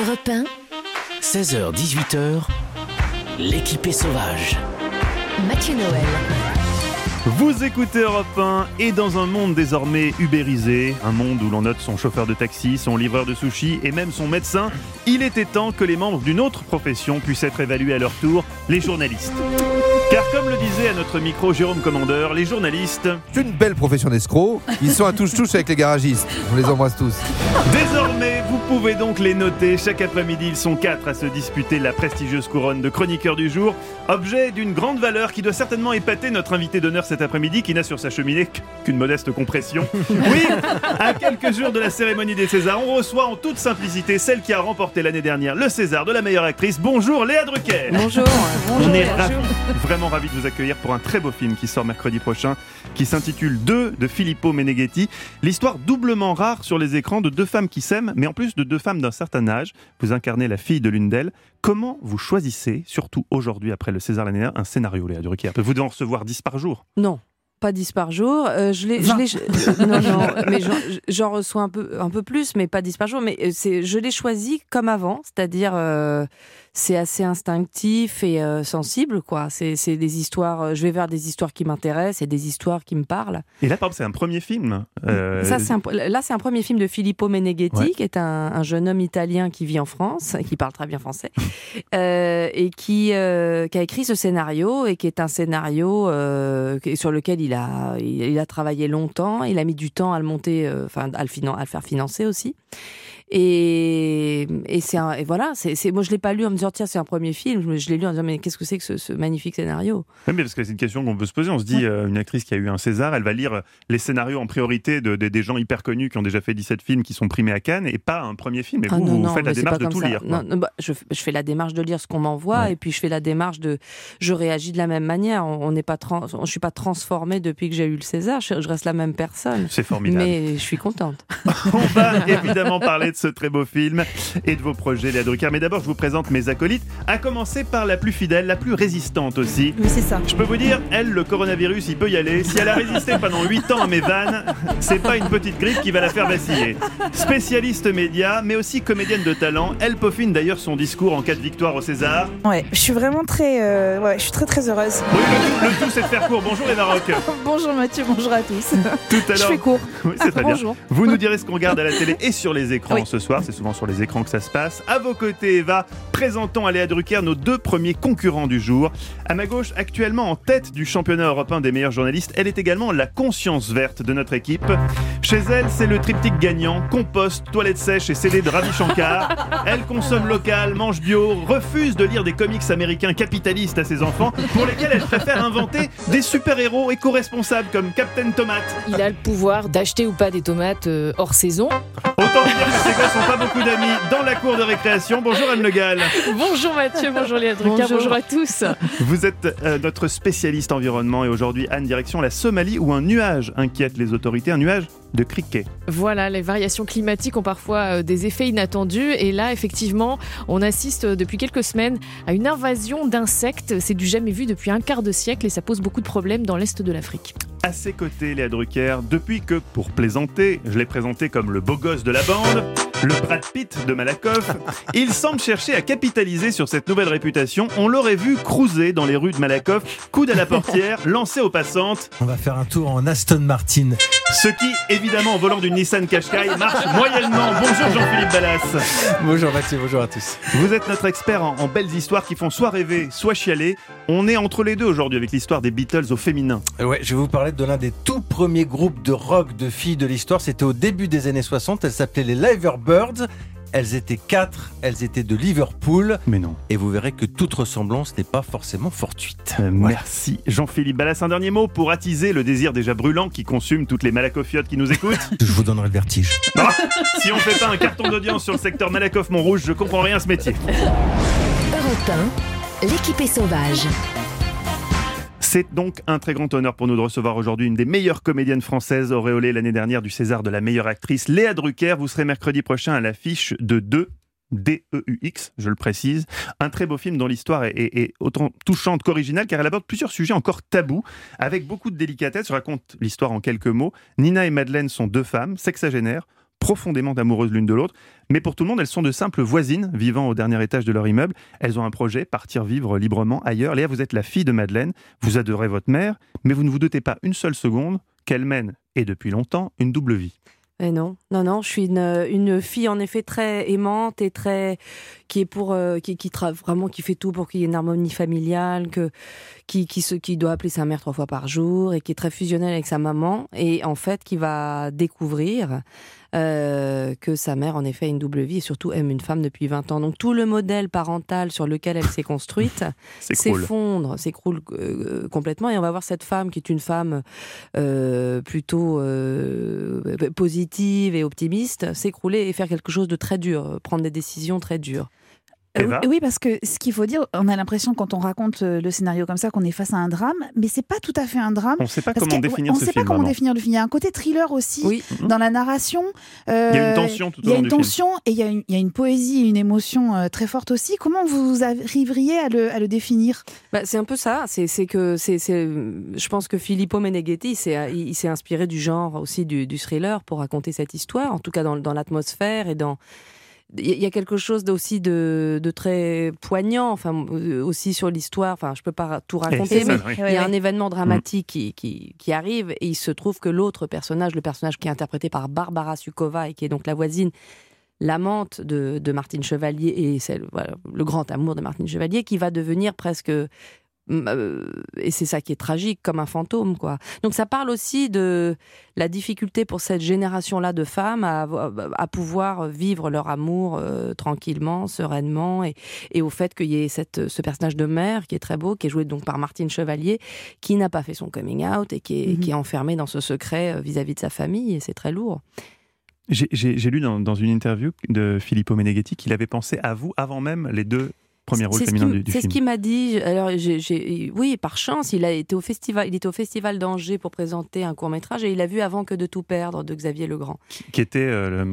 Europe 1, 16h-18h, l'équipe est sauvage. Mathieu Noël. Vous écoutez Europe 1 et dans un monde désormais ubérisé, un monde où l'on note son chauffeur de taxi, son livreur de sushi et même son médecin, il était temps que les membres d'une autre profession puissent être évalués à leur tour, les journalistes. Car comme le disait à notre micro Jérôme Commandeur, les journalistes... C'est une belle profession d'escrocs. Ils sont à touche-touche avec les garagistes. On les embrasse tous. Désormais, vous pouvez donc les noter. Chaque après-midi, ils sont 4 à se disputer la prestigieuse couronne de chroniqueur du jour. Objet d'une grande valeur qui doit certainement épater notre invité d'honneur cet après-midi qui n'a sur sa cheminée qu'une modeste compression. Oui, à quelques jours de la cérémonie des Césars, on reçoit en toute simplicité celle qui a remporté l'année dernière le César de la meilleure actrice. Bonjour Léa Drucker. Bonjour. On est vraiment ravis de vous accueillir pour un très beau film qui sort mercredi prochain, qui s'intitule 2 de Filippo Meneghetti. L'histoire doublement rare sur les écrans de deux femmes qui s'aiment, mais en plus de deux femmes d'un certain âge. Vous incarnez la fille de l'une d'elles. Comment vous choisissez, surtout aujourd'hui après le César l'année dernière, un scénario, Léa Drucker? Vous devez en recevoir 10 par jour. Non. Pas 10 par jour. Non, mais j'en reçois un peu plus, mais pas 10 par jour. Mais je l'ai choisi comme avant, c'est-à-dire c'est assez instinctif et sensible, quoi. C'est des histoires. Je vais vers des histoires qui m'intéressent et des histoires qui me parlent. Et là, par exemple, c'est un premier film. Là, c'est un premier film de Filippo Meneghetti, qui est un jeune homme italien qui vit en France, qui parle très bien français, et qui a écrit ce scénario et qui est un scénario sur lequel il a travaillé longtemps, il a mis du temps à le monter, à le faire financer aussi. Et voilà, moi je l'ai pas lu en me disant tiens c'est un premier film, je l'ai lu en me disant mais qu'est-ce que c'est que ce magnifique scénario. Oui, mais parce que c'est une question qu'on veut se poser. On se dit une actrice qui a eu un César, elle va lire les scénarios en priorité des gens hyper connus qui ont déjà fait 17 films qui sont primés à Cannes et pas un premier film. Et vous faites la démarche de tout lire. Je fais la démarche de lire ce qu'on m'envoie et puis je fais la démarche je réagis de la même manière. Je suis pas transformée depuis que j'ai eu le César. Je reste la même personne. C'est formidable. Mais je suis contente. On va évidemment parler de ce très beau film et de vos projets, Léa Drucker. Mais d'abord, je vous présente mes acolytes, à commencer par la plus fidèle, la plus résistante aussi. Oui, c'est ça. Je peux vous dire, elle, le coronavirus, il peut y aller. Si elle a résisté pendant 8 ans à mes vannes, c'est pas une petite grippe qui va la faire vaciller. Spécialiste média, mais aussi comédienne de talent, elle peaufine d'ailleurs son discours en cas de victoire au César. Ouais, je suis vraiment je suis très heureuse. Oui, le tout, c'est de faire court. Bonjour les Maroc. Bonjour Mathieu, bonjour à tous. Tout à l'heure. Je fais court. Oui, c'est très bien. Bonjour. Vous nous direz ce qu'on regarde à la télé et sur les écrans ce soir. C'est souvent sur les écrans que ça se passe. À vos côtés, Eva, présentons à Léa Drucker nos 2 premiers concurrents du jour. À ma gauche, actuellement en tête du championnat européen des meilleurs journalistes, elle est également la conscience verte de notre équipe. Chez elle, c'est le triptyque gagnant, compost, toilette sèche et CD de Ravi Shankar. Elle consomme local, mange bio, refuse de lire des comics américains capitalistes à ses enfants, pour lesquels elle préfère inventer des super-héros éco-responsables comme Captain Tomate. Il a le pouvoir d'acheter ou pas des tomates hors saison. Autant dire que ces gars n'ont pas beaucoup d'amis dans la cour de récréation. Bonjour Anne Le Gall. Bonjour Mathieu, bonjour Léa Drucker, bonjour à tous. Vous êtes notre spécialiste environnement et aujourd'hui, Anne, direction la Somalie où un nuage inquiète les autorités, un nuage de criquets. Voilà, les variations climatiques ont parfois des effets inattendus et là, effectivement, on assiste depuis quelques semaines à une invasion d'insectes. C'est du jamais vu depuis un quart de siècle et ça pose beaucoup de problèmes dans l'est de l'Afrique. À ses côtés, Léa Drucker, depuis que, pour plaisanter, je l'ai présenté comme le beau gosse de la bande, le Brad Pitt de Malakoff, il semble chercher à capitaliser sur cette nouvelle réputation. On l'aurait vu cruiser dans les rues de Malakoff, coude à la portière, lancé aux passantes. On va faire un tour en Aston Martin. Ce qui, évidemment, au volant d'une Nissan Qashqai, marche moyennement. Bonjour Jean-Philippe Ballas. Bonjour Mathieu, bonjour à tous. Vous êtes notre expert en belles histoires qui font soit rêver, soit chialer. On est entre les deux aujourd'hui avec l'histoire des Beatles au féminin. Ouais, je vais vous parler de l'un des tout premiers groupes de rock de filles de l'histoire. C'était au début des années 60. Elles s'appelaient les Liverbirds. Elles étaient 4, elles étaient de Liverpool. Mais non. Et vous verrez que toute ressemblance n'est pas forcément fortuite. Merci Jean-Philippe Ballas. Un dernier mot pour attiser le désir déjà brûlant qui consume toutes les Malakofiotes qui nous écoutent. Je vous donnerai le vertige. Non, si on fait pas un carton d'audience sur le secteur Malakoff-Montrouge, je comprends rien à ce métier. Europe 1, l'équipe est sauvage. C'est donc un très grand honneur pour nous de recevoir aujourd'hui une des meilleures comédiennes françaises, auréolée l'année dernière du César de la meilleure actrice, Léa Drucker. Vous serez mercredi prochain à l'affiche de D-E-U-X, je le précise. Un très beau film dont l'histoire est autant touchante qu'originale, car elle aborde plusieurs sujets encore tabous, avec beaucoup de délicatesse. Je raconte l'histoire en quelques mots. Nina et Madeleine sont 2 femmes, sexagénaires, profondément amoureuses l'une de l'autre. Mais pour tout le monde, elles sont de simples voisines vivant au dernier étage de leur immeuble. Elles ont un projet, partir vivre librement ailleurs. Léa, vous êtes la fille de Madeleine, vous adorez votre mère, mais vous ne vous doutez pas une seule seconde qu'elle mène, et depuis longtemps, une double vie. Et non, je suis une fille en effet très aimante et qui est pour vraiment qui fait tout pour qu'il y ait une harmonie familiale, qui doit appeler sa mère 3 fois par jour et qui est très fusionnelle avec sa maman et en fait qui va découvrir que sa mère en effet a une double vie et surtout aime une femme depuis 20 ans. Donc tout le modèle parental sur lequel elle s'est construite s'écroule complètement et on va voir cette femme qui est une femme plutôt positive et optimiste s'écrouler et faire quelque chose de très dur, prendre des décisions très dures. Oui, parce que ce qu'il faut dire, on a l'impression quand on raconte le scénario comme ça qu'on est face à un drame, mais c'est pas tout à fait un drame. On ne sait pas comment définir ce film. On ne sait pas comment définir le film. Il y a un côté thriller aussi dans la narration. Il y a une tension tout au long du film. Il y a une tension et il y a une poésie, une émotion très forte aussi. Comment vous arriveriez à le définir ? C'est un peu ça. Je pense que Filippo Meneghetti, il s'est inspiré du genre aussi du thriller pour raconter cette histoire, en tout cas dans l'atmosphère et dans... Il y a quelque chose aussi de très poignant, enfin aussi sur l'histoire. Enfin, je peux pas tout raconter, mais il y a un événement dramatique qui arrive et il se trouve que l'autre personnage, le personnage qui est interprété par Barbara Suková et qui est donc la voisine, l'amante de Martine Chevalier et le grand amour de Martine Chevalier, qui va devenir presque et c'est ça qui est tragique, comme un fantôme, quoi. Donc ça parle aussi de la difficulté pour cette génération-là de femmes à pouvoir vivre leur amour tranquillement, sereinement, et au fait qu'il y ait ce personnage de mère qui est très beau, qui est joué donc par Martine Chevalier, qui n'a pas fait son coming out et qui est enfermée dans ce secret vis-à-vis de sa famille, et c'est très lourd. J'ai lu dans une interview de Filippo Meneghetti qu'il avait pensé à vous avant même les deux premier rôle féminin du film. C'est ce qu'il m'a dit. Alors, oui, par chance, il était au festival d'Angers pour présenter un court-métrage et il l'a vu Avant que de tout perdre de Xavier Legrand. Qui était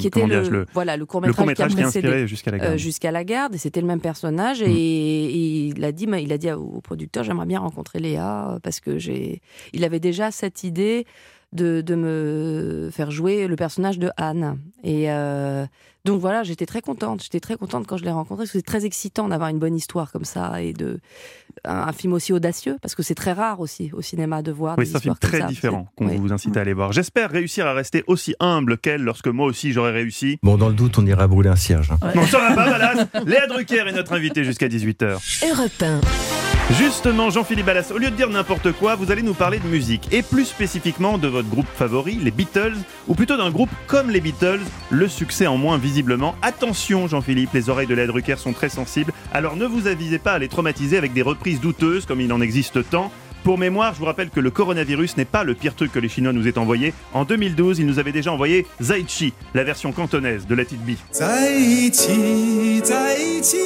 le court-métrage qui a inspiré Jusqu'à la garde. Jusqu'à la garde, et c'était le même personnage et il a dit au producteur, j'aimerais bien rencontrer Léa parce que il avait déjà cette idée de me faire jouer le personnage de Anne. Et donc voilà, j'étais très contente quand je l'ai rencontré, parce que c'est très excitant d'avoir une bonne histoire comme ça, et un film aussi audacieux, parce que c'est très rare aussi au cinéma de voir des histoires comme ça. C'est un film très différent qu'on vous incite à aller voir. J'espère réussir à rester aussi humble qu'elle lorsque moi aussi j'aurai réussi. Bon, dans le doute, on ira brûler un cierge. Ouais. Non, ça va pas, Ballas. Léa Drucker est notre invitée jusqu'à 18h. Europe 1. Justement, Jean-Philippe Ballas, au lieu de dire n'importe quoi, vous allez nous parler de musique, et plus spécifiquement de votre groupe favori, les Beatles, ou plutôt d'un groupe comme les Beatles, le succès en moins visiblement. Attention Jean-Philippe, les oreilles de Léa Drucker sont très sensibles, alors ne vous avisez pas à les traumatiser avec des reprises douteuses comme il en existe tant. Pour mémoire, je vous rappelle que le coronavirus n'est pas le pire truc que les Chinois nous aient envoyé. En 2012, ils nous avaient déjà envoyé Zai Chi, la version cantonaise de Let It Be. Zai Chi, Zai Chi.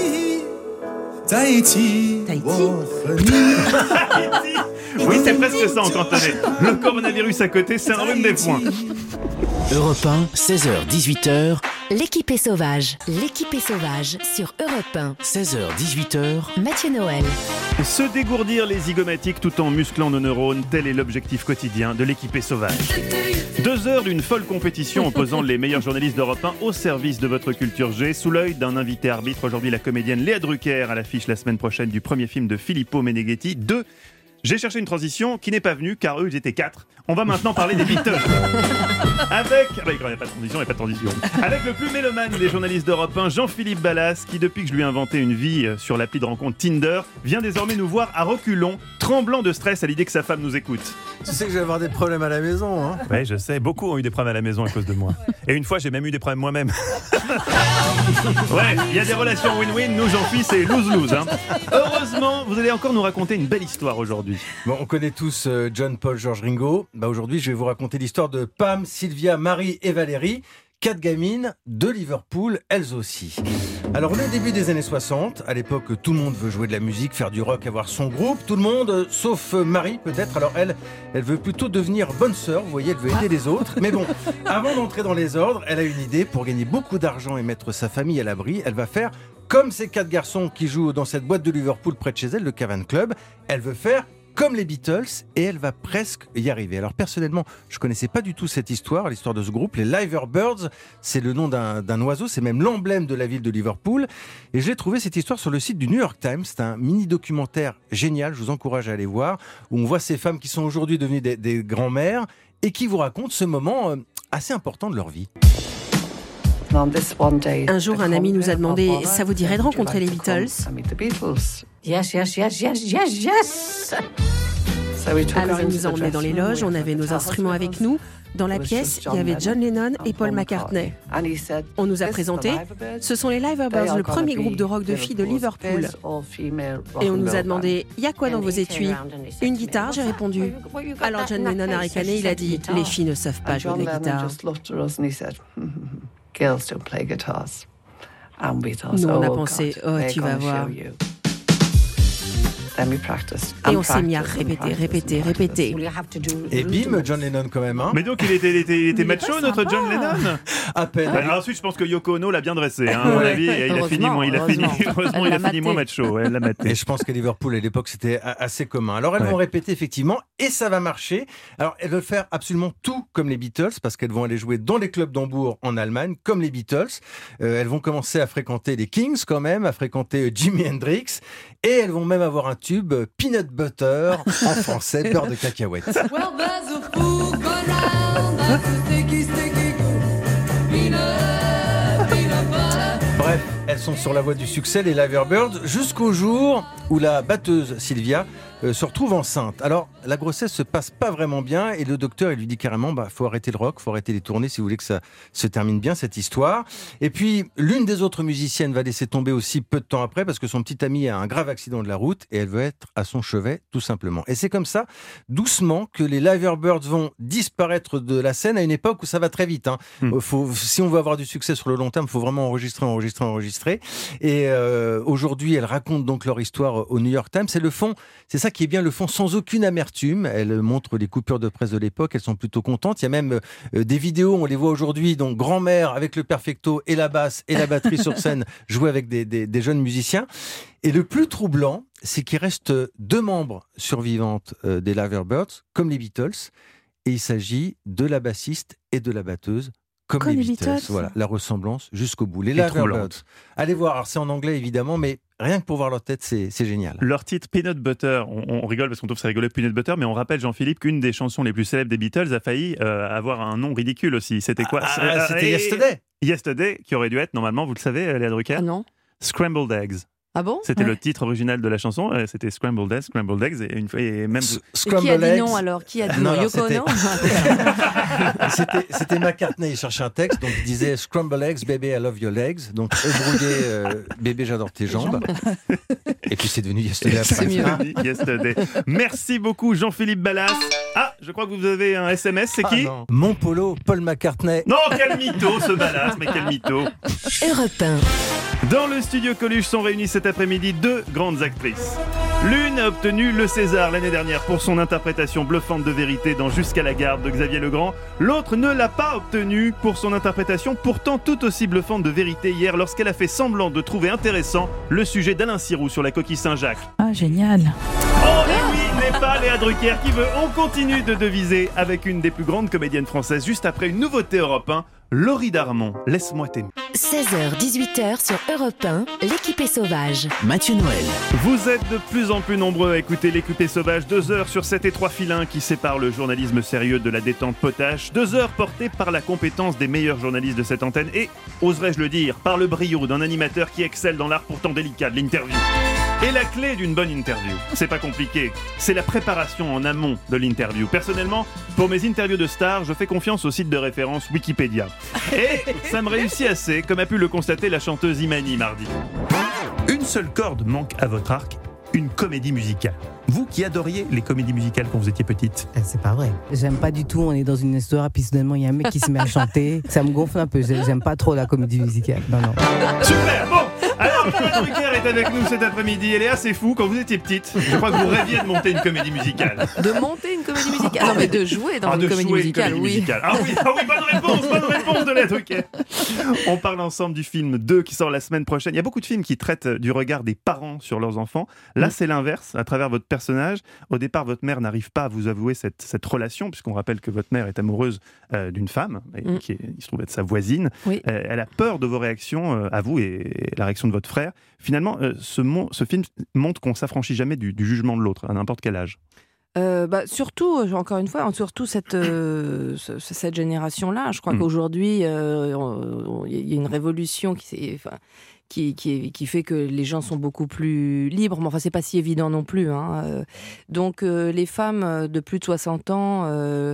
Tahiti. Oui, c'est presque ça en cantonais. Le coronavirus à côté, c'est un rhume des foins. Europe 1, 16h-18h. L'équipe est sauvage. L'équipe est sauvage sur Europe 1. 16h-18h. Mathieu Noël. Se dégourdir les zygomatiques tout en musclant nos neurones, tel est l'objectif quotidien de l'équipe est sauvage. 2 heures d'une folle compétition opposant les meilleurs journalistes d'Europe 1 au service de votre culture G, sous l'œil d'un invité arbitre, aujourd'hui la comédienne Léa Drucker, à l'affiche la semaine prochaine du premier film de Filippo Meneghetti, 2. J'ai cherché une transition qui n'est pas venue, car eux, ils étaient 4. On va maintenant parler des Beatles. Avec... il n'y a pas de transition, Avec le plus mélomane des journalistes d'Europe 1, Jean-Philippe Ballas, qui, depuis que je lui ai inventé une vie sur l'appli de rencontre Tinder, vient désormais nous voir à reculons, tremblant de stress à l'idée que sa femme nous écoute. Tu sais que je vais avoir des problèmes à la maison, hein ? Ouais, je sais, beaucoup ont eu des problèmes à la maison à cause de moi. Et une fois, j'ai même eu des problèmes moi-même. Ouais, il y a des relations win-win, nous, Jean-Philippe, c'est lose-lose. Hein. Heureusement, vous allez encore nous raconter une belle histoire aujourd'hui. Bon, on connaît tous John, Paul, George, Ringo. Aujourd'hui, je vais vous raconter l'histoire de Pam, Sylvia, Marie et Valérie, 4 gamines de Liverpool, elles aussi. Alors, le début des années 60, à l'époque, tout le monde veut jouer de la musique, faire du rock, avoir son groupe. Tout le monde, sauf Marie, peut-être. Alors, elle veut plutôt devenir bonne sœur. Vous voyez, elle veut aider les autres. Mais bon, avant d'entrer dans les ordres, elle a une idée pour gagner beaucoup d'argent et mettre sa famille à l'abri. Elle va faire comme ces 4 garçons qui jouent dans cette boîte de Liverpool près de chez elle, le Cavern Club. Elle veut faire comme les Beatles, et elle va presque y arriver. Alors personnellement, je connaissais pas du tout cette histoire, l'histoire de ce groupe. Les Liverbirds, c'est le nom d'un oiseau, c'est même l'emblème de la ville de Liverpool. Et j'ai trouvé cette histoire sur le site du New York Times. C'est un mini-documentaire génial, je vous encourage à aller voir, où on voit ces femmes qui sont aujourd'hui devenues des grands-mères et qui vous racontent ce moment assez important de leur vie. Un jour, un ami nous a demandé « Ça vous dirait de rencontrer les Beatles ?» Yes, yes, yes, yes, yes, yes. Alors il nous a emmenés dans les loges, on avait nos instruments avec nous. Dans la pièce, il y avait John Lennon et Paul McCartney. On nous a présenté, ce sont les Liverbirds, le premier groupe de rock de filles de Liverpool. Et on nous a demandé, il y a quoi dans vos étuis ? Une guitare, j'ai répondu. Alors John Lennon a ricané, il a dit, les filles ne savent pas jouer de la guitare. Nous on a pensé, oh tu vas voir. Et on s'est mis à répéter. Et bim, John Lennon quand même. Hein. Mais donc il était macho, notre John Lennon. À peine. Alors ensuite, je pense que Yoko Ono l'a bien dressé. Hein, à mon avis, il a fini moins macho. Elle l'a maté. Et je pense qu'à Liverpool, à l'époque, c'était assez commun. Alors elles vont répéter effectivement, et ça va marcher. Alors elles veulent faire absolument tout comme les Beatles, parce qu'elles vont aller jouer dans les clubs d'Hambourg en Allemagne, comme les Beatles. Elles vont commencer à fréquenter les Kings quand même, à fréquenter Jimi Hendrix, et elles vont même avoir un tube peanut butter, en français beurre de cacahuète. Bref, elles sont sur la voie du succès, les Liverbirds, jusqu'au jour où la batteuse Sylvia se retrouve enceinte. Alors, la grossesse se passe pas vraiment bien et le docteur, il lui dit carrément, faut arrêter le rock, faut arrêter les tournées si vous voulez que ça se termine bien, cette histoire. Et puis, l'une des autres musiciennes va laisser tomber aussi peu de temps après parce que son petit ami a un grave accident de la route et elle veut être à son chevet, tout simplement. Et c'est comme ça, doucement, que les Liverbirds vont disparaître de la scène à une époque où ça va très vite. Hein. Si on veut avoir du succès sur le long terme, il faut vraiment enregistrer. Et aujourd'hui, elles racontent donc leur histoire au New York Times. Et le fond, c'est ça qui est bien, le fond sans aucune amertume. Elles montrent les coupures de presse de l'époque, elles sont plutôt contentes. Il y a même des vidéos, on les voit aujourd'hui, donc grand-mère avec le perfecto et la basse et la batterie sur scène, jouer avec des jeunes musiciens. Et le plus troublant, c'est qu'il reste 2 membres survivantes des Liverbirds, comme les Beatles, et il s'agit de la bassiste et de la batteuse, comme les Beatles. Voilà, la ressemblance jusqu'au bout. Les Liverbirds. Allez voir, alors c'est en anglais évidemment, mais rien que pour voir leur tête, c'est génial. Leur titre Peanut Butter, on rigole parce qu'on trouve ça rigolo, Peanut Butter, mais on rappelle, Jean-Philippe, qu'une des chansons les plus célèbres des Beatles a failli avoir un nom ridicule aussi. C'était quoi ? C'était Yesterday. Yesterday, qui aurait dû être, normalement, vous le savez, Léa Drucker ? Ah non. Scrambled Eggs. Ah bon ? C'était le titre original de la chanson, c'était Scrambled Eggs, et une fois, et même... Qui a dit non alors ? Qui a dit non ? Yoko Ono ? C'était McCartney, il cherchait un texte, donc il disait Scrambled Eggs, baby I love your legs, donc brouillé, bébé j'adore tes jambes. Et puis c'est devenu Yesterday. C'est mieux. Yesterday. Merci beaucoup Jean-Philippe Ballas. Ah, je crois que vous avez un SMS, c'est qui ? Mon polo, Paul McCartney. Non, quel mytho ce Ballas, mais quel mytho. Europe 1. Dans le studio Coluche sont réunies cet après-midi 2 grandes actrices. L'une a obtenu le César l'année dernière pour son interprétation bluffante de vérité dans Jusqu'à la garde de Xavier Legrand. L'autre ne l'a pas obtenu pour son interprétation pourtant tout aussi bluffante de vérité hier lorsqu'elle a fait semblant de trouver intéressant le sujet d'Alain Sirou sur la coquille Saint-Jacques. Ah, génial. Oh mais oui, n'est pas Léa Drucker qui veut. On continue de deviser avec une des plus grandes comédiennes françaises juste après une nouveauté Europe 1. Laurie Darmon, Laisse-moi t'aimer. 16h-18h sur Europe 1, l'équipée sauvage. Mathieu Noël. Vous êtes de plus en plus nombreux à écouter l'équipée sauvage. 2 heures sur cet étroit filin qui sépare le journalisme sérieux de la détente potache. 2 heures portées par la compétence des meilleurs journalistes de cette antenne et, oserais-je le dire, par le brio d'un animateur qui excelle dans l'art pourtant délicat de l'interview. Et la clé d'une bonne interview, c'est pas compliqué, c'est la préparation en amont de l'interview. Personnellement, pour mes interviews de stars, je fais confiance au site de référence Wikipédia. Et ça me réussit assez, comme a pu le constater la chanteuse Imani mardi. Une seule corde manque à votre arc, une comédie musicale. Vous qui adoriez les comédies musicales quand vous étiez petite. C'est pas vrai. J'aime pas du tout, on est dans une histoire, puis soudainement il y a un mec qui se met à chanter. Ça me gonfle un peu, j'aime pas trop la comédie musicale. Non. Super, bon. Alors Léa Drucker est avec nous cet après-midi. Et Léa, c'est fou, quand vous étiez petite, je crois que vous rêviez de monter une comédie musicale. De monter une comédie musicale. Non, mais de jouer dans une comédie musicale, oui. Ah oui, bonne réponse de Léa Drucker. On parle ensemble du film 2 qui sort la semaine prochaine. Il y a beaucoup de films qui traitent du regard des parents sur leurs enfants. Là, c'est l'inverse. À travers votre personnage, au départ, votre mère n'arrive pas à vous avouer cette relation, puisqu'on rappelle que votre mère est amoureuse d'une femme, qui il se trouve être sa voisine. Oui. Elle a peur de vos réactions à vous et la réaction de votre frère. Finalement, ce film montre qu'on ne s'affranchit jamais du jugement de l'autre, à n'importe quel âge. Surtout, encore une fois, surtout cette génération-là. Je crois qu'aujourd'hui, il y a une révolution qui fait que les gens sont beaucoup plus libres. Mais enfin, c'est pas si évident non plus. Donc, les femmes de plus de 60 ans...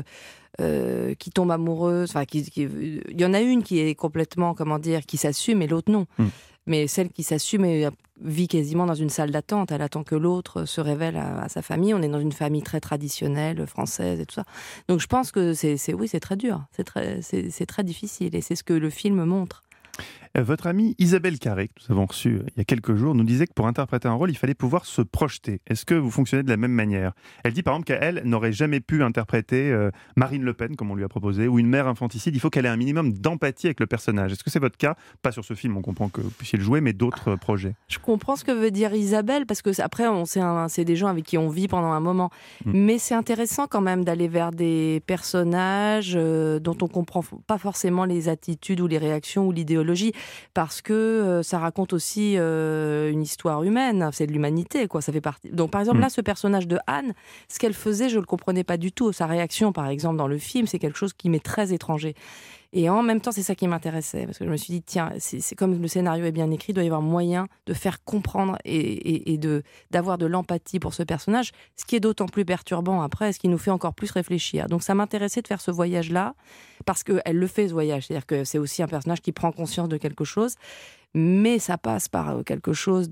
qui tombent amoureuses, il y en a une qui est complètement, qui s'assume et l'autre non. Mais celle qui s'assume vit quasiment dans une salle d'attente. Elle attend que l'autre se révèle à sa famille. On est dans une famille très traditionnelle, française et tout ça. Donc je pense que c'est très dur. C'est très difficile et c'est ce que le film montre. Votre amie Isabelle Carré, que nous avons reçue il y a quelques jours, nous disait que pour interpréter un rôle, il fallait pouvoir se projeter. Est-ce que vous fonctionnez de la même manière ? Elle dit par exemple qu'elle n'aurait jamais pu interpréter Marine Le Pen, comme on lui a proposé, ou une mère infanticide. Il faut qu'elle ait un minimum d'empathie avec le personnage. Est-ce que c'est votre cas ? Pas sur ce film, on comprend que vous puissiez le jouer, mais d'autres projets. Je comprends ce que veut dire Isabelle, parce que après, c'est des gens avec qui on vit pendant un moment. Mais c'est intéressant quand même d'aller vers des personnages dont on comprend pas forcément les attitudes ou les réactions ou l'idéologie. Parce que ça raconte aussi une histoire humaine, c'est de l'humanité, quoi. Ça fait partie. Donc, par exemple, là, ce personnage de Anne, ce qu'elle faisait, je le comprenais pas du tout. Sa réaction, par exemple, dans le film, c'est quelque chose qui m'est très étranger. Et en même temps, c'est ça qui m'intéressait, parce que je me suis dit, tiens, c'est comme le scénario est bien écrit, il doit y avoir moyen de faire comprendre et d'avoir de l'empathie pour ce personnage, ce qui est d'autant plus perturbant après, ce qui nous fait encore plus réfléchir. Donc ça m'intéressait de faire ce voyage-là, parce qu'elle le fait, ce voyage, c'est-à-dire que c'est aussi un personnage qui prend conscience de quelque chose, mais ça passe par quelque chose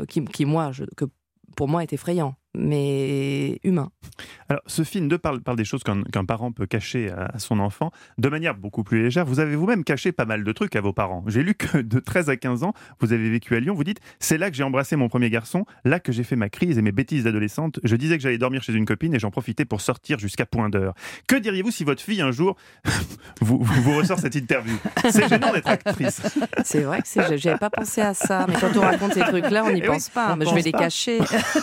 que pour moi est effrayant, mais humain. Alors, ce film parle des choses qu'un parent peut cacher à son enfant de manière beaucoup plus légère. Vous avez vous-même caché pas mal de trucs à vos parents. J'ai lu que de 13 à 15 ans, vous avez vécu à Lyon. Vous dites, c'est là que j'ai embrassé mon premier garçon, là que j'ai fait ma crise et mes bêtises d'adolescente. Je disais que j'allais dormir chez une copine et j'en profitais pour sortir jusqu'à point d'heure. Que diriez-vous si votre fille, un jour, vous ressort cette interview ? C'est gênant d'être actrice. C'est vrai que j'avais pas pensé à ça, mais quand on raconte ces trucs-là, on n'y pense pas. Mais je vais les cacher.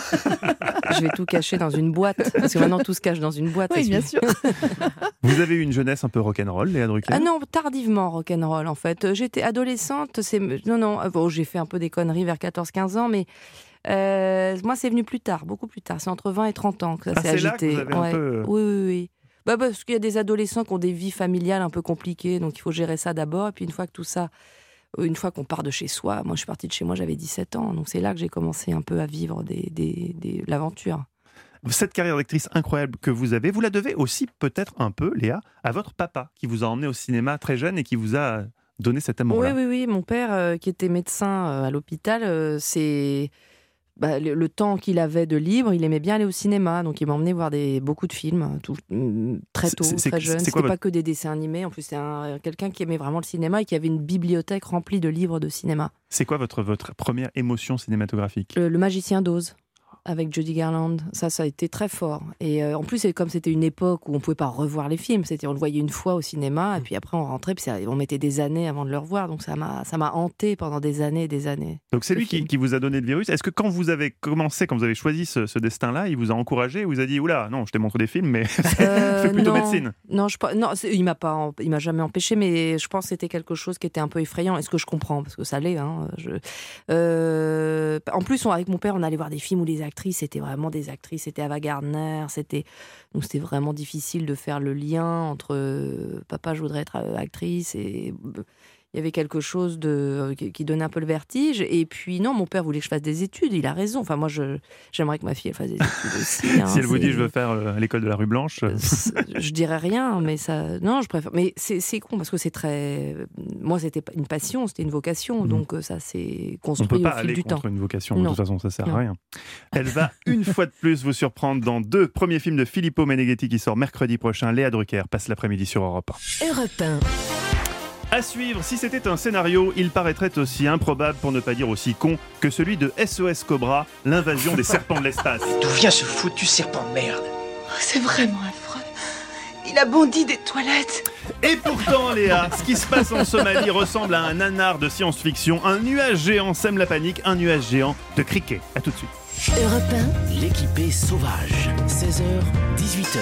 Je vais tout cacher dans une boîte, parce que maintenant tout se cache dans une boîte. Oui, bien sûr. Vous avez eu une jeunesse un peu rock'n'roll, Léa Drucker ? Non, tardivement rock'n'roll en fait. J'étais adolescente, j'ai fait un peu des conneries vers 14-15 ans, mais moi c'est venu plus tard, beaucoup plus tard. C'est entre 20 et 30 ans que ça s'est agité. Là que vous avez un peu... Oui. Parce qu'il y a des adolescents qui ont des vies familiales un peu compliquées, donc il faut gérer ça d'abord, et puis une fois qu'on part de chez soi, moi je suis partie de chez moi, j'avais 17 ans, donc c'est là que j'ai commencé un peu à vivre l'aventure. Cette carrière d'actrice incroyable que vous avez, vous la devez aussi peut-être un peu, Léa, à votre papa qui vous a emmené au cinéma très jeune et qui vous a donné cet amour-là. Oui, mon père qui était médecin à l'hôpital, c'est... le temps qu'il avait de libre, il aimait bien aller au cinéma, donc il m'a emmené voir beaucoup de films très tôt, très jeune. C'était pas que des dessins animés, en plus c'est quelqu'un qui aimait vraiment le cinéma et qui avait une bibliothèque remplie de livres de cinéma. C'est quoi votre première émotion cinématographique ? Le Magicien d'Oz. Avec Judy Garland, ça a été très fort. Et en plus, comme c'était une époque où on pouvait pas revoir les films, on le voyait une fois au cinéma, et puis après on rentrait, puis on mettait des années avant de le revoir, donc ça m'a hanté pendant des années et des années. Donc c'est lui qui vous a donné le virus. Est-ce que quand vous avez choisi ce destin-là, il vous a encouragé, il vous a dit oula, non, je t'ai montré des films, mais fais plutôt médecine. Non, il m'a jamais empêché, mais je pense que c'était quelque chose qui était un peu effrayant. Est-ce que je comprends ? Parce que ça l'est. En plus, avec mon père, on allait voir des films où les actrices, c'était vraiment des actrices, c'était Ava Gardner, donc c'était vraiment difficile de faire le lien entre papa, je voudrais être actrice, et il y avait quelque chose qui donnait un peu le vertige. Et puis non, mon père voulait que je fasse des études, il a raison. Enfin, moi, j'aimerais que ma fille elle fasse des études aussi. Si elle vous dit je veux faire l'école de la rue Blanche, je dirais rien, mais ça, non, je préfère. Mais c'est con parce que c'est très. Moi, c'était pas une passion, c'était une vocation, donc ça s'est construit au fil du temps. On peut pas aller contre une vocation, de toute façon, ça sert à rien. Elle va une fois de plus vous surprendre dans 2 premiers films de Filippo Meneghetti qui sort mercredi prochain. Léa Drucker passe l'après-midi sur Europe 1. Europe 1. À suivre, si c'était un scénario, il paraîtrait aussi improbable, pour ne pas dire aussi con, que celui de SOS Cobra, l'invasion des serpents de l'espace. D'où vient ce foutu serpent de merde? C'est vraiment affreux. Il a bondi des toilettes. Et pourtant, Léa, ce qui se passe en Somalie ressemble à un nanar de science-fiction. Un nuage géant sème la panique, un nuage géant de criquets. À tout de suite. Europe 1, L'équipée sauvage. 16h, 18h.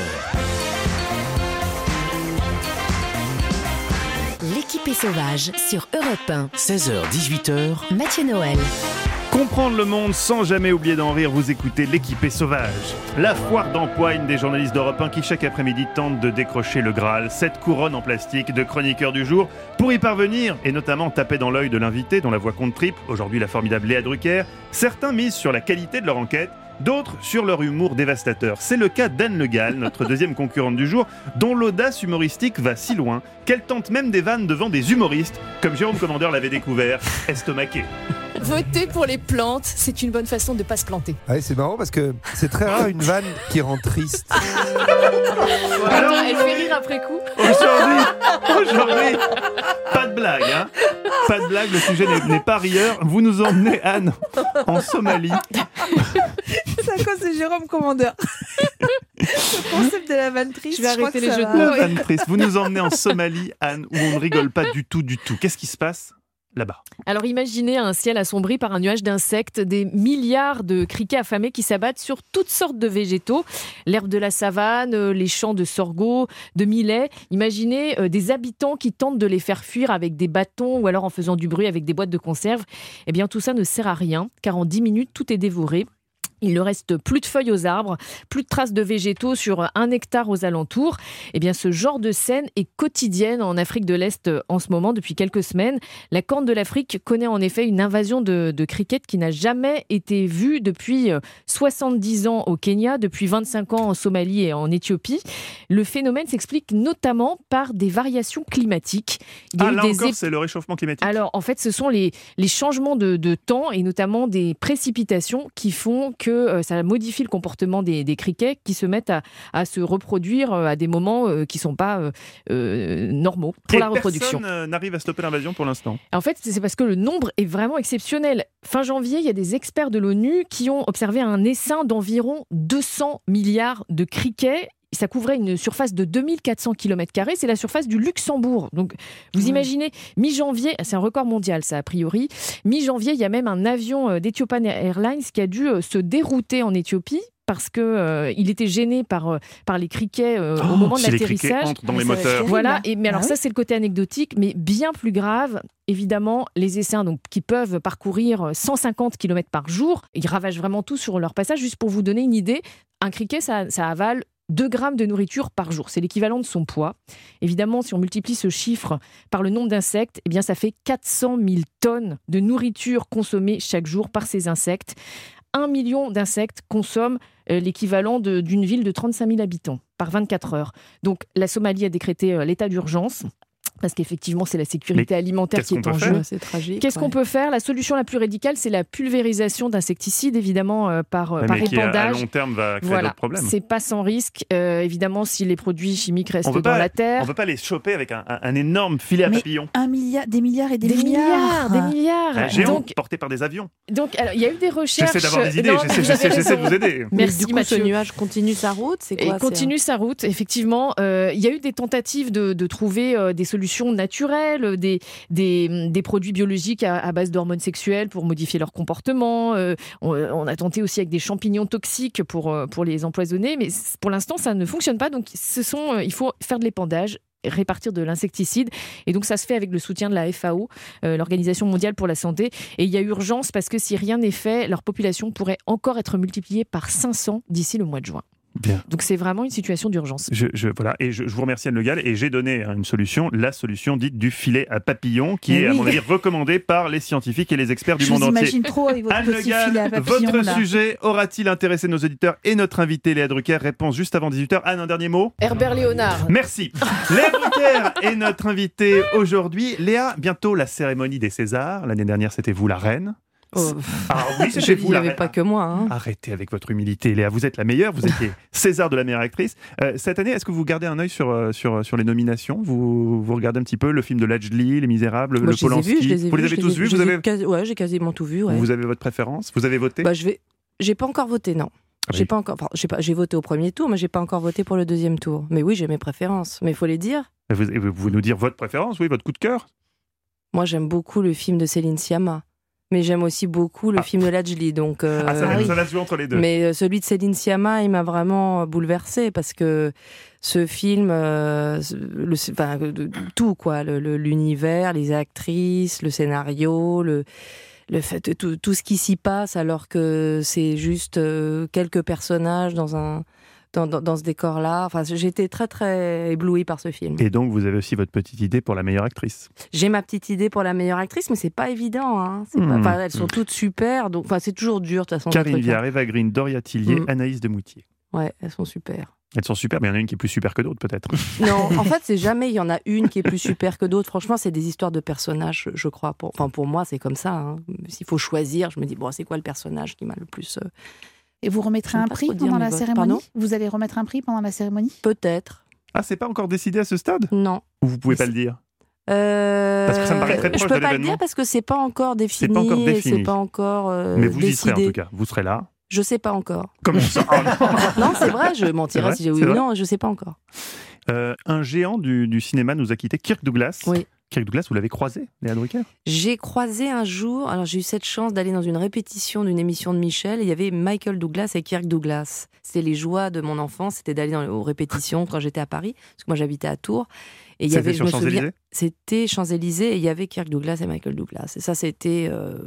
l'équipée sauvage sur Europe 1. 16h, 18h. Mathieu Noël. Comprendre le monde sans jamais oublier d'en rire, vous écoutez l'équipée sauvage. La foire d'empoigne des journalistes d'Europe 1 qui chaque après-midi tentent de décrocher le Graal, cette couronne en plastique de chroniqueur du jour. Pour y parvenir, et notamment taper dans l'œil de l'invité dont la voix compte triple, aujourd'hui la formidable Léa Drucker, certains misent sur la qualité de leur enquête, d'autres sur leur humour dévastateur. C'est le cas d'Anne Le Gall, notre deuxième concurrente du jour, dont l'audace humoristique va si loin qu'elle tente même des vannes devant des humoristes, comme Jérôme Commandeur l'avait découvert, estomaqué. Voter pour les plantes, c'est une bonne façon de ne pas se planter. Ah, c'est marrant parce que c'est très rare une vanne qui rend triste. Alors, elle fait rire après coup. Aujourd'hui, pas de blague, hein. Pas de blague, le sujet n'est pas rieur. Vous nous emmenez, Anne, en Somalie. C'est à cause de Jérôme Commandeur. Le concept de la vanne triste. Je vais arrêter les jeux de La mots. vanne triste. Vous nous emmenez en Somalie, Anne, où on ne rigole pas du tout. Qu'est-ce qui se passe là-bas? Alors imaginez un ciel assombri par un nuage d'insectes, des milliards de criquets affamés qui s'abattent sur toutes sortes de végétaux, l'herbe de la savane, les champs de sorgho, de millet. Imaginez des habitants qui tentent de les faire fuir avec des bâtons ou alors en faisant du bruit avec des boîtes de conserve. Eh bien tout ça ne sert à rien car en 10 minutes tout est dévoré. Il ne reste plus de feuilles aux arbres, plus de traces de végétaux sur 1 hectare aux alentours. Eh bien, ce genre de scène est quotidienne en Afrique de l'Est en ce moment, depuis quelques semaines. La Corne de l'Afrique connaît en effet une invasion de criquets qui n'a jamais été vue depuis 70 ans au Kenya, depuis 25 ans en Somalie et en Éthiopie. Le phénomène s'explique notamment par des variations climatiques. C'est le réchauffement climatique. Alors, en fait, ce sont les changements de temps et notamment des précipitations qui font que ça modifie le comportement des criquets qui se mettent à se reproduire à des moments qui ne sont pas normaux pour la reproduction. Personne n'arrive à stopper l'invasion pour l'instant. En fait, c'est parce que le nombre est vraiment exceptionnel. Fin janvier, il y a des experts de l'ONU qui ont observé un essaim d'environ 200 milliards de criquets. Ça couvrait une surface de 2400 km². C'est la surface du Luxembourg. Donc, vous imaginez, mi-janvier, c'est un record mondial, ça, a priori. Mi-janvier, il y a même un avion d'Ethiopian Airlines qui a dû se dérouter en Éthiopie parce qu'il était gêné par les criquets au moment de l'atterrissage. Les criquets entrent dans les moteurs. Voilà, mais alors ça, c'est le côté anecdotique, mais bien plus grave, évidemment, les essaims qui peuvent parcourir 150 km par jour, ils ravagent vraiment tout sur leur passage. Juste pour vous donner une idée, un criquet, ça avale 2 grammes de nourriture par jour. C'est l'équivalent de son poids. Évidemment, si on multiplie ce chiffre par le nombre d'insectes, eh bien, ça fait 400 000 tonnes de nourriture consommée chaque jour par ces insectes. 1 million d'insectes consomment l'équivalent d'une ville de 35 000 habitants par 24 heures. Donc, la Somalie a décrété l'état d'urgence. Parce qu'effectivement, c'est la sécurité alimentaire qui est en jeu. C'est tragique. Qu'est-ce qu'on peut faire? La solution la plus radicale, c'est la pulvérisation d'insecticides, évidemment, par mais qui, épandage. à long terme, va créer d'autres problèmes. C'est pas sans risque. Évidemment, si les produits chimiques restent dans la terre. On ne peut pas les choper avec un énorme filet à papillons. Des milliards et des milliards. Des milliards. Un géant porté par des avions. Donc, il y a eu des recherches. J'essaie d'avoir des idées, j'essaie de vous aider. Merci, du coup, Mathieu. ce nuage continue sa route, c'est quoi? Il continue sa route, effectivement. Il y a eu des tentatives de trouver des solutions naturelles, des produits biologiques à base d'hormones sexuelles pour modifier leur comportement. On a tenté aussi avec des champignons toxiques pour les empoisonner, mais pour l'instant, ça ne fonctionne pas. Donc, il faut faire de l'épandage, répartir de l'insecticide. Et donc, ça se fait avec le soutien de la FAO, l'Organisation mondiale pour la santé. Et il y a urgence parce que si rien n'est fait, leur population pourrait encore être multipliée par 500 d'ici le mois de juin. Bien. Donc c'est vraiment une situation d'urgence. Voilà, et je vous remercie Anne Le Gall, et j'ai donné une solution, la solution dite du filet à papillons, qui est à mon avis recommandée par les scientifiques et les experts du monde entier. Je vous imagine trop avec votre Anne petit Le Gall, filet à papillons. votre sujet aura-t-il intéressé nos auditeurs et notre invité Léa Drucker? Réponse juste avant 18h. Anne, un dernier mot? Herbert Léonard. Merci. Léa Drucker est notre invitée aujourd'hui. Léa, bientôt la cérémonie des Césars. L'année dernière, c'était vous la reine. Ah oui, c'est chez vous. Il n'y avait pas que moi. Hein. Arrêtez avec votre humilité, Léa. Vous êtes la meilleure. Vous étiez César de la meilleure actrice. Cette année, est-ce que vous gardez un œil sur les nominations ? Vous regardez un petit peu le film de Lajli, Les Misérables, le Polanski. Vous les avez tous vus ? Ouais, j'ai quasiment tout vu. Ouais. Vous avez votre préférence ? Vous avez voté ? J'ai pas encore voté, non. J'ai pas encore. J'ai voté au premier tour, mais j'ai pas encore voté pour le deuxième tour. Mais oui, j'ai mes préférences. Mais il faut les dire. Vous nous dire votre préférence, oui, votre coup de cœur ? Moi, j'aime beaucoup le film de Céline Sciamma. Mais j'aime aussi beaucoup le film de Lajli. Donc, ça va se jouer entre les deux. Mais celui de Céline Sciamma, il m'a vraiment bouleversée parce que ce film, tout quoi, l'univers, les actrices, le scénario, le fait, tout ce qui s'y passe, alors que c'est juste quelques personnages dans ce décor-là. Enfin, j'étais très, très éblouie par ce film. Et donc, vous avez aussi votre petite idée pour la meilleure actrice. J'ai ma petite idée pour la meilleure actrice, mais c'est pas évident. Hein. Elles sont toutes super, donc c'est toujours dur de toute façon. Karine Viard, Eva Green, Doria Tillier, Anaïs Demoutier. Ouais, elles sont super. Elles sont super, mais il y en a une qui est plus super que d'autres, peut-être. Non, en fait, c'est jamais il y en a une qui est plus super que d'autres. Franchement, c'est des histoires de personnages, je crois. Pour moi, c'est comme ça. Hein. S'il faut choisir, je me dis, c'est quoi le personnage qui m'a le plus... Et vous remettrez un prix pendant la cérémonie ? Pardon ? Vous allez remettre un prix pendant la cérémonie ? Peut-être. Ah, c'est pas encore décidé à ce stade ? Non. Ou vous pouvez pas le dire ? Parce que ça me paraît très proche de l'événement. Je peux pas le dire parce que c'est pas encore défini. C'est pas encore défini. C'est pas encore mais vous décidé. y serez en tout cas. Vous serez là. Je sais pas encore. Comment ça ? Non, c'est vrai, je mentirais si j'ai oui ou non, je sais pas encore. Un géant du cinéma nous a quitté, Kirk Douglas. Oui. Kirk Douglas, vous l'avez croisé, Léa Drucker ? J'ai croisé un jour, alors j'ai eu cette chance d'aller dans une répétition d'une émission de Michel, et il y avait Michael Douglas et Kirk Douglas. C'était les joies de mon enfance, c'était d'aller aux répétitions quand j'étais à Paris, parce que moi j'habitais à Tours. Et c'était sur Champs-Élysées ? C'était Champs-Élysées, et il y avait Kirk Douglas et Michael Douglas. Et ça, c'était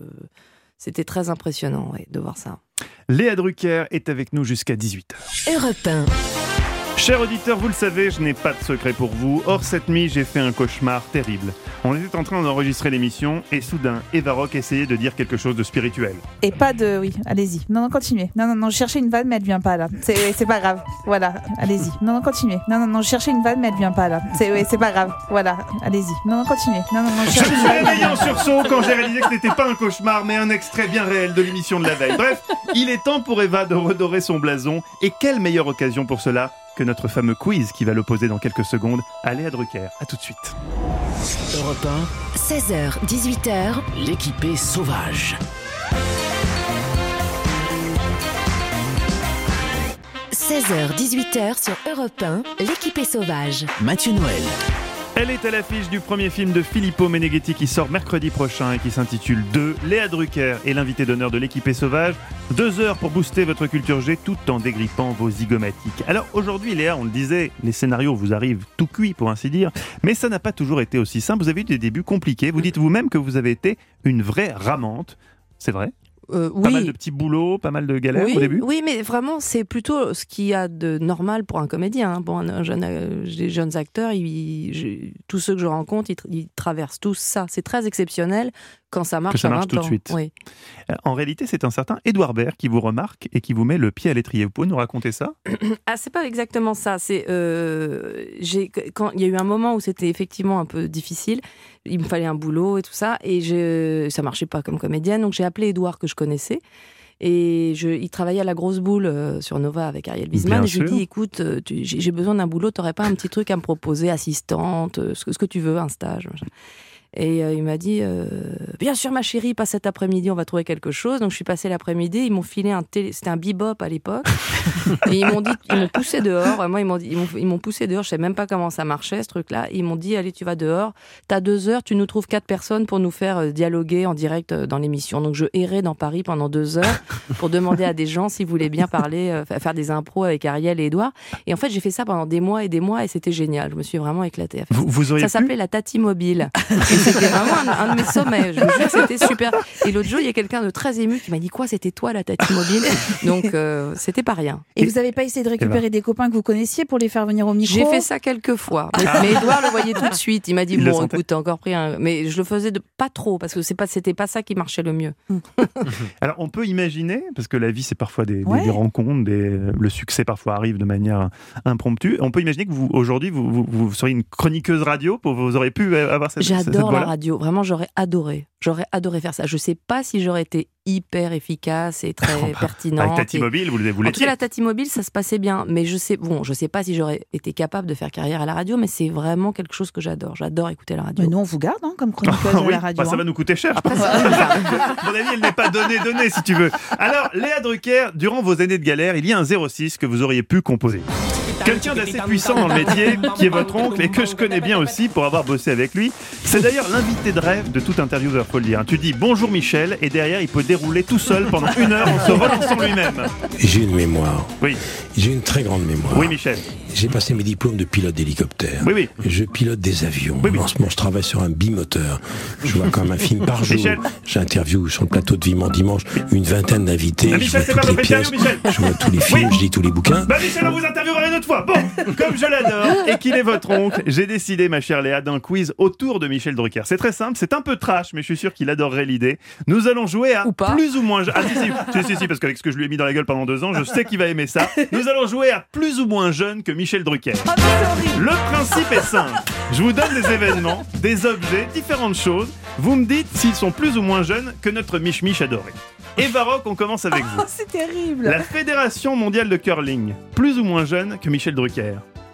très impressionnant de voir ça. Léa Drucker est avec nous jusqu'à 18h. Europe 1. Chers auditeurs, vous le savez, je n'ai pas de secret pour vous. Or, cette nuit, j'ai fait un cauchemar terrible. On était en train d'enregistrer l'émission et soudain, Eva Rock essayait de dire quelque chose de spirituel. Et pas de... Oui, allez-y. Non, continuez. Non, je cherchais une vanne, mais elle vient pas là. C'est pas grave. Voilà, allez-y. Non, continuez. Non, je cherchais une vanne, mais elle vient pas là. C'est pas grave. Voilà, allez-y. Non, continuez. Non, je me suis réveillé en sursaut quand j'ai réalisé que ce n'était pas un cauchemar, mais un extrait bien réel de l'émission de la veille. Bref, il est temps pour Eva de redorer son blason. Et quelle meilleure occasion pour cela que notre fameux quiz qui va l'opposer dans quelques secondes à Léa Drucker. À tout de suite. Europe 1, 16h, 18h, l'équipée sauvage. 16h, 18h sur Europe 1, l'équipée sauvage. Mathieu Noël. Elle est à l'affiche du premier film de Filippo Meneghetti qui sort mercredi prochain et qui s'intitule 2. Léa Drucker est l'invitée d'honneur de l'équipée sauvage. 2 heures pour booster votre culture G tout en dégrippant vos zygomatiques. Alors aujourd'hui, Léa, on le disait, les scénarios vous arrivent tout cuits pour ainsi dire, mais ça n'a pas toujours été aussi simple. Vous avez eu des débuts compliqués. Vous dites vous-même que vous avez été une vraie ramante. C'est vrai ? Oui. Pas mal de petits boulots, pas mal de galères au début. Oui, mais vraiment, c'est plutôt ce qu'il y a de normal pour un comédien. Hein. Bon, les jeunes acteurs, tous ceux que je rencontre, ils traversent tous ça. C'est très exceptionnel quand ça marche. Que ça marche tout de suite. Oui. En réalité, c'est un certain Édouard Baird qui vous remarque et qui vous met le pied à l'étrier. Vous pouvez nous raconter ça ? Ah, c'est pas exactement ça. C'est quand il y a eu un moment où c'était effectivement un peu difficile. Il me fallait un boulot et tout ça, et ça marchait pas comme comédienne. Donc j'ai appelé Édouard que je connaissais. Et il travaillait à la Grosse Boule sur Nova avec Ariel Wiesman. Et je lui ai dit, écoute, j'ai besoin d'un boulot, t'aurais pas un petit truc à me proposer, assistante, ce que tu veux, un stage, machin. Et il m'a dit, bien sûr ma chérie, passe cet après-midi, on va trouver quelque chose. Donc je suis passée l'après-midi, ils m'ont filé c'était un bebop à l'époque. Et ils m'ont poussé dehors. Moi, ils m'ont poussé dehors, je sais même pas comment ça marchait ce truc-là. Ils m'ont dit, allez, tu vas dehors, t'as 2 heures, tu nous trouves 4 personnes pour nous faire dialoguer en direct dans l'émission. Donc je errais dans Paris pendant 2 heures pour demander à des gens s'ils voulaient bien parler, faire des impros avec Ariel et Édouard. Et en fait, j'ai fait ça pendant des mois et c'était génial. Je me suis vraiment éclatée à faire ça. Ça s'appelait la Tati Mobile. C'était vraiment un de mes sommets. Je vous jure, c'était super. Et l'autre jour, il y a quelqu'un de très ému qui m'a dit, quoi, c'était toi la Tati Mobile? Donc, c'était pas rien. Et vous n'avez pas essayé de récupérer des copains que vous connaissiez pour les faire venir au micro? J'ai fait ça quelques fois. Mais Édouard le voyait tout de suite. Il m'a dit, bon, écoute, t'as encore pris un... Mais je le faisais pas trop, parce que c'était pas ça qui marchait le mieux. Alors, on peut imaginer, parce que la vie, c'est parfois des rencontres, le succès parfois arrive de manière impromptue. On peut imaginer que aujourd'hui, vous seriez une chroniqueuse radio, vous auriez pu avoir cette J'adore Voilà. la radio. Vraiment, j'aurais adoré. J'aurais adoré faire ça. Je sais pas si j'aurais été hyper efficace et très pertinente. Avec Tati Mobile, vous En tout l'étiez. cas, la Tati Mobile, ça se passait bien. Mais je sais pas si j'aurais été capable de faire carrière à la radio, mais c'est vraiment quelque chose que j'adore. J'adore écouter la radio. Mais nous, on vous garde comme chroniqueuse Oui, à la radio. ça va nous coûter cher. Après, Mon avis, elle n'est pas donnée, si tu veux. Alors, Léa Drucker, durant vos années de galère, il y a un 06 que vous auriez pu composer. Quelqu'un d'assez puissant dans le métier, qui est votre oncle et que je connais bien aussi pour avoir bossé avec lui. C'est d'ailleurs l'invité de rêve de tout intervieweur, faut le dire. Tu dis bonjour Michel et derrière il peut dérouler tout seul pendant 1 heure en se relançant lui-même. J'ai une mémoire. Oui. J'ai une très grande mémoire. Oui, Michel. J'ai passé mes diplômes de pilote d'hélicoptère. Oui, oui. Je pilote des avions. Oui, oui. En ce moment, je travaille sur un bimoteur. Je vois quand même un film par jour. Michel. J'interviewe sur le plateau de Vivement Dimanche une vingtaine d'invités. Ah, Je Michel, vois c'est pas toutes les votre pièces. interview, Michel. Je vois tous les films, Oui. je lis tous les bouquins. Bah Michel, on vous interviewera une autre fois. Bon, comme je l'adore et qu'il est votre oncle, j'ai décidé, ma chère Léa, d'un quiz autour de Michel Drucker. C'est très simple, c'est un peu trash, mais je suis sûr qu'il adorerait l'idée. Nous allons jouer à plus ou moins... Ah si, parce qu'avec ce que je lui ai mis dans la gueule pendant 2 ans, je sais qu'il va aimer ça. Nous allons jouer à plus ou moins jeune que Michel Drucker. Le principe est simple. Je vous donne des événements, des objets, différentes choses. Vous me dites s'ils sont plus ou moins jeunes que notre Mich adoré. Eva Rock, on commence avec vous. C'est terrible. La Fédération mondiale de curling, plus ou moins jeune que Michel Drucker.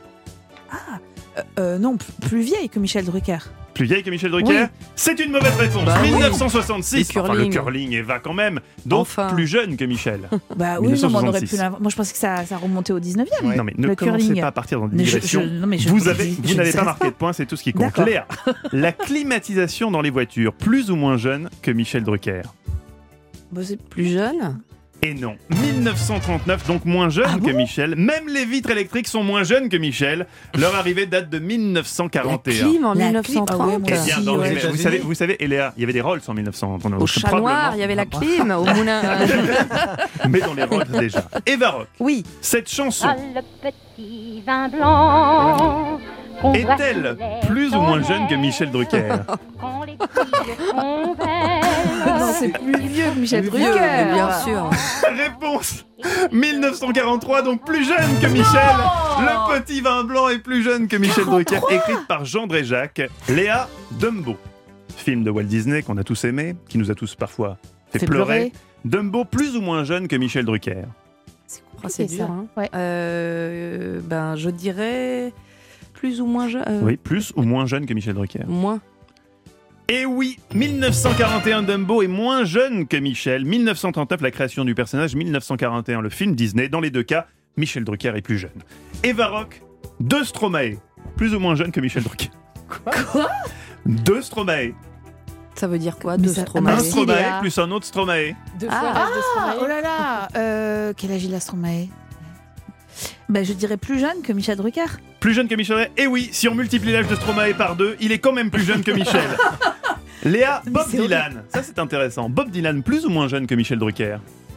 Non, plus vieille que Michel Drucker. Plus vieille que Michel Drucker? Oui. C'est une mauvaise réponse. Bah oui. 1966. Le Enfin, le curling. curling, Eva, quand même. Donc, Enfin. plus jeune que Michel. Bah oui, non, mais on aurait 1966. pu Moi, je pensais que ça remontait au 19e. Non, mais ne le commencez curling. pas à partir dans une Mais digression. je Vous ne n'allez pas digresse marquer de points, c'est tout ce qui compte. D'accord. Léa, la climatisation dans les voitures, plus ou moins jeune que Michel Drucker? Bah, c'est plus jeune. Et non, 1939, donc moins jeune que Michel. Même les vitres électriques sont moins jeunes que Michel. Leur arrivée date de 1941. Clim en La 1930. Eh bien, dans ouais. les- vous savez, et Léa, il y avait des Rolls en 1939. Au Chat Noir, il y avait la clim. Au Moulin. Mais dans les Rolls déjà. Eva Rock, Oui. cette chanson Ah, le petit vin blanc. qu'on est-elle boit plus ou moins jeune que Michel Drucker? quand les filles font belle. Non, c'est plus vieux que Michel Plus vieux, Drucker. mais bien sûr. Réponse 1943, donc plus jeune que Michel. Le petit vin blanc est plus jeune que Michel Drucker, écrite par Jean Dréjac. Léa, Dumbo, film de Walt Disney qu'on a tous aimé, qui nous a tous parfois fait pleurer. Dumbo, plus ou moins jeune que Michel Drucker? Oh, c'est dur. Hein. Ouais. Ben, je dirais plus ou moins jeune. Oui, plus ou moins jeune que Michel Drucker? Moins. Et oui, 1941, Dumbo est moins jeune que Michel. 1939, la création du personnage. 1941, le film Disney. Dans les deux cas, Michel Drucker est plus jeune. Eva Rock, deux Stromae, plus ou moins jeune que Michel Drucker. Quoi? Deux Stromae. Ça veut dire quoi, Mais de ça- Stromae? Un Merci, Stromae Léa. plus un autre Stromae. Deux fois Ah, l'âge de Stromae. oh là là. Quel âge il a Stromae? Bah, je dirais plus jeune que Michel Drucker. Plus jeune que Michel Drucker. Et oui, si on multiplie l'âge de Stromae par 2, il est quand même plus jeune que Michel. Léa, Bob c'est Dylan. Ça, c'est intéressant. Bob Dylan, plus ou moins jeune que Michel Drucker?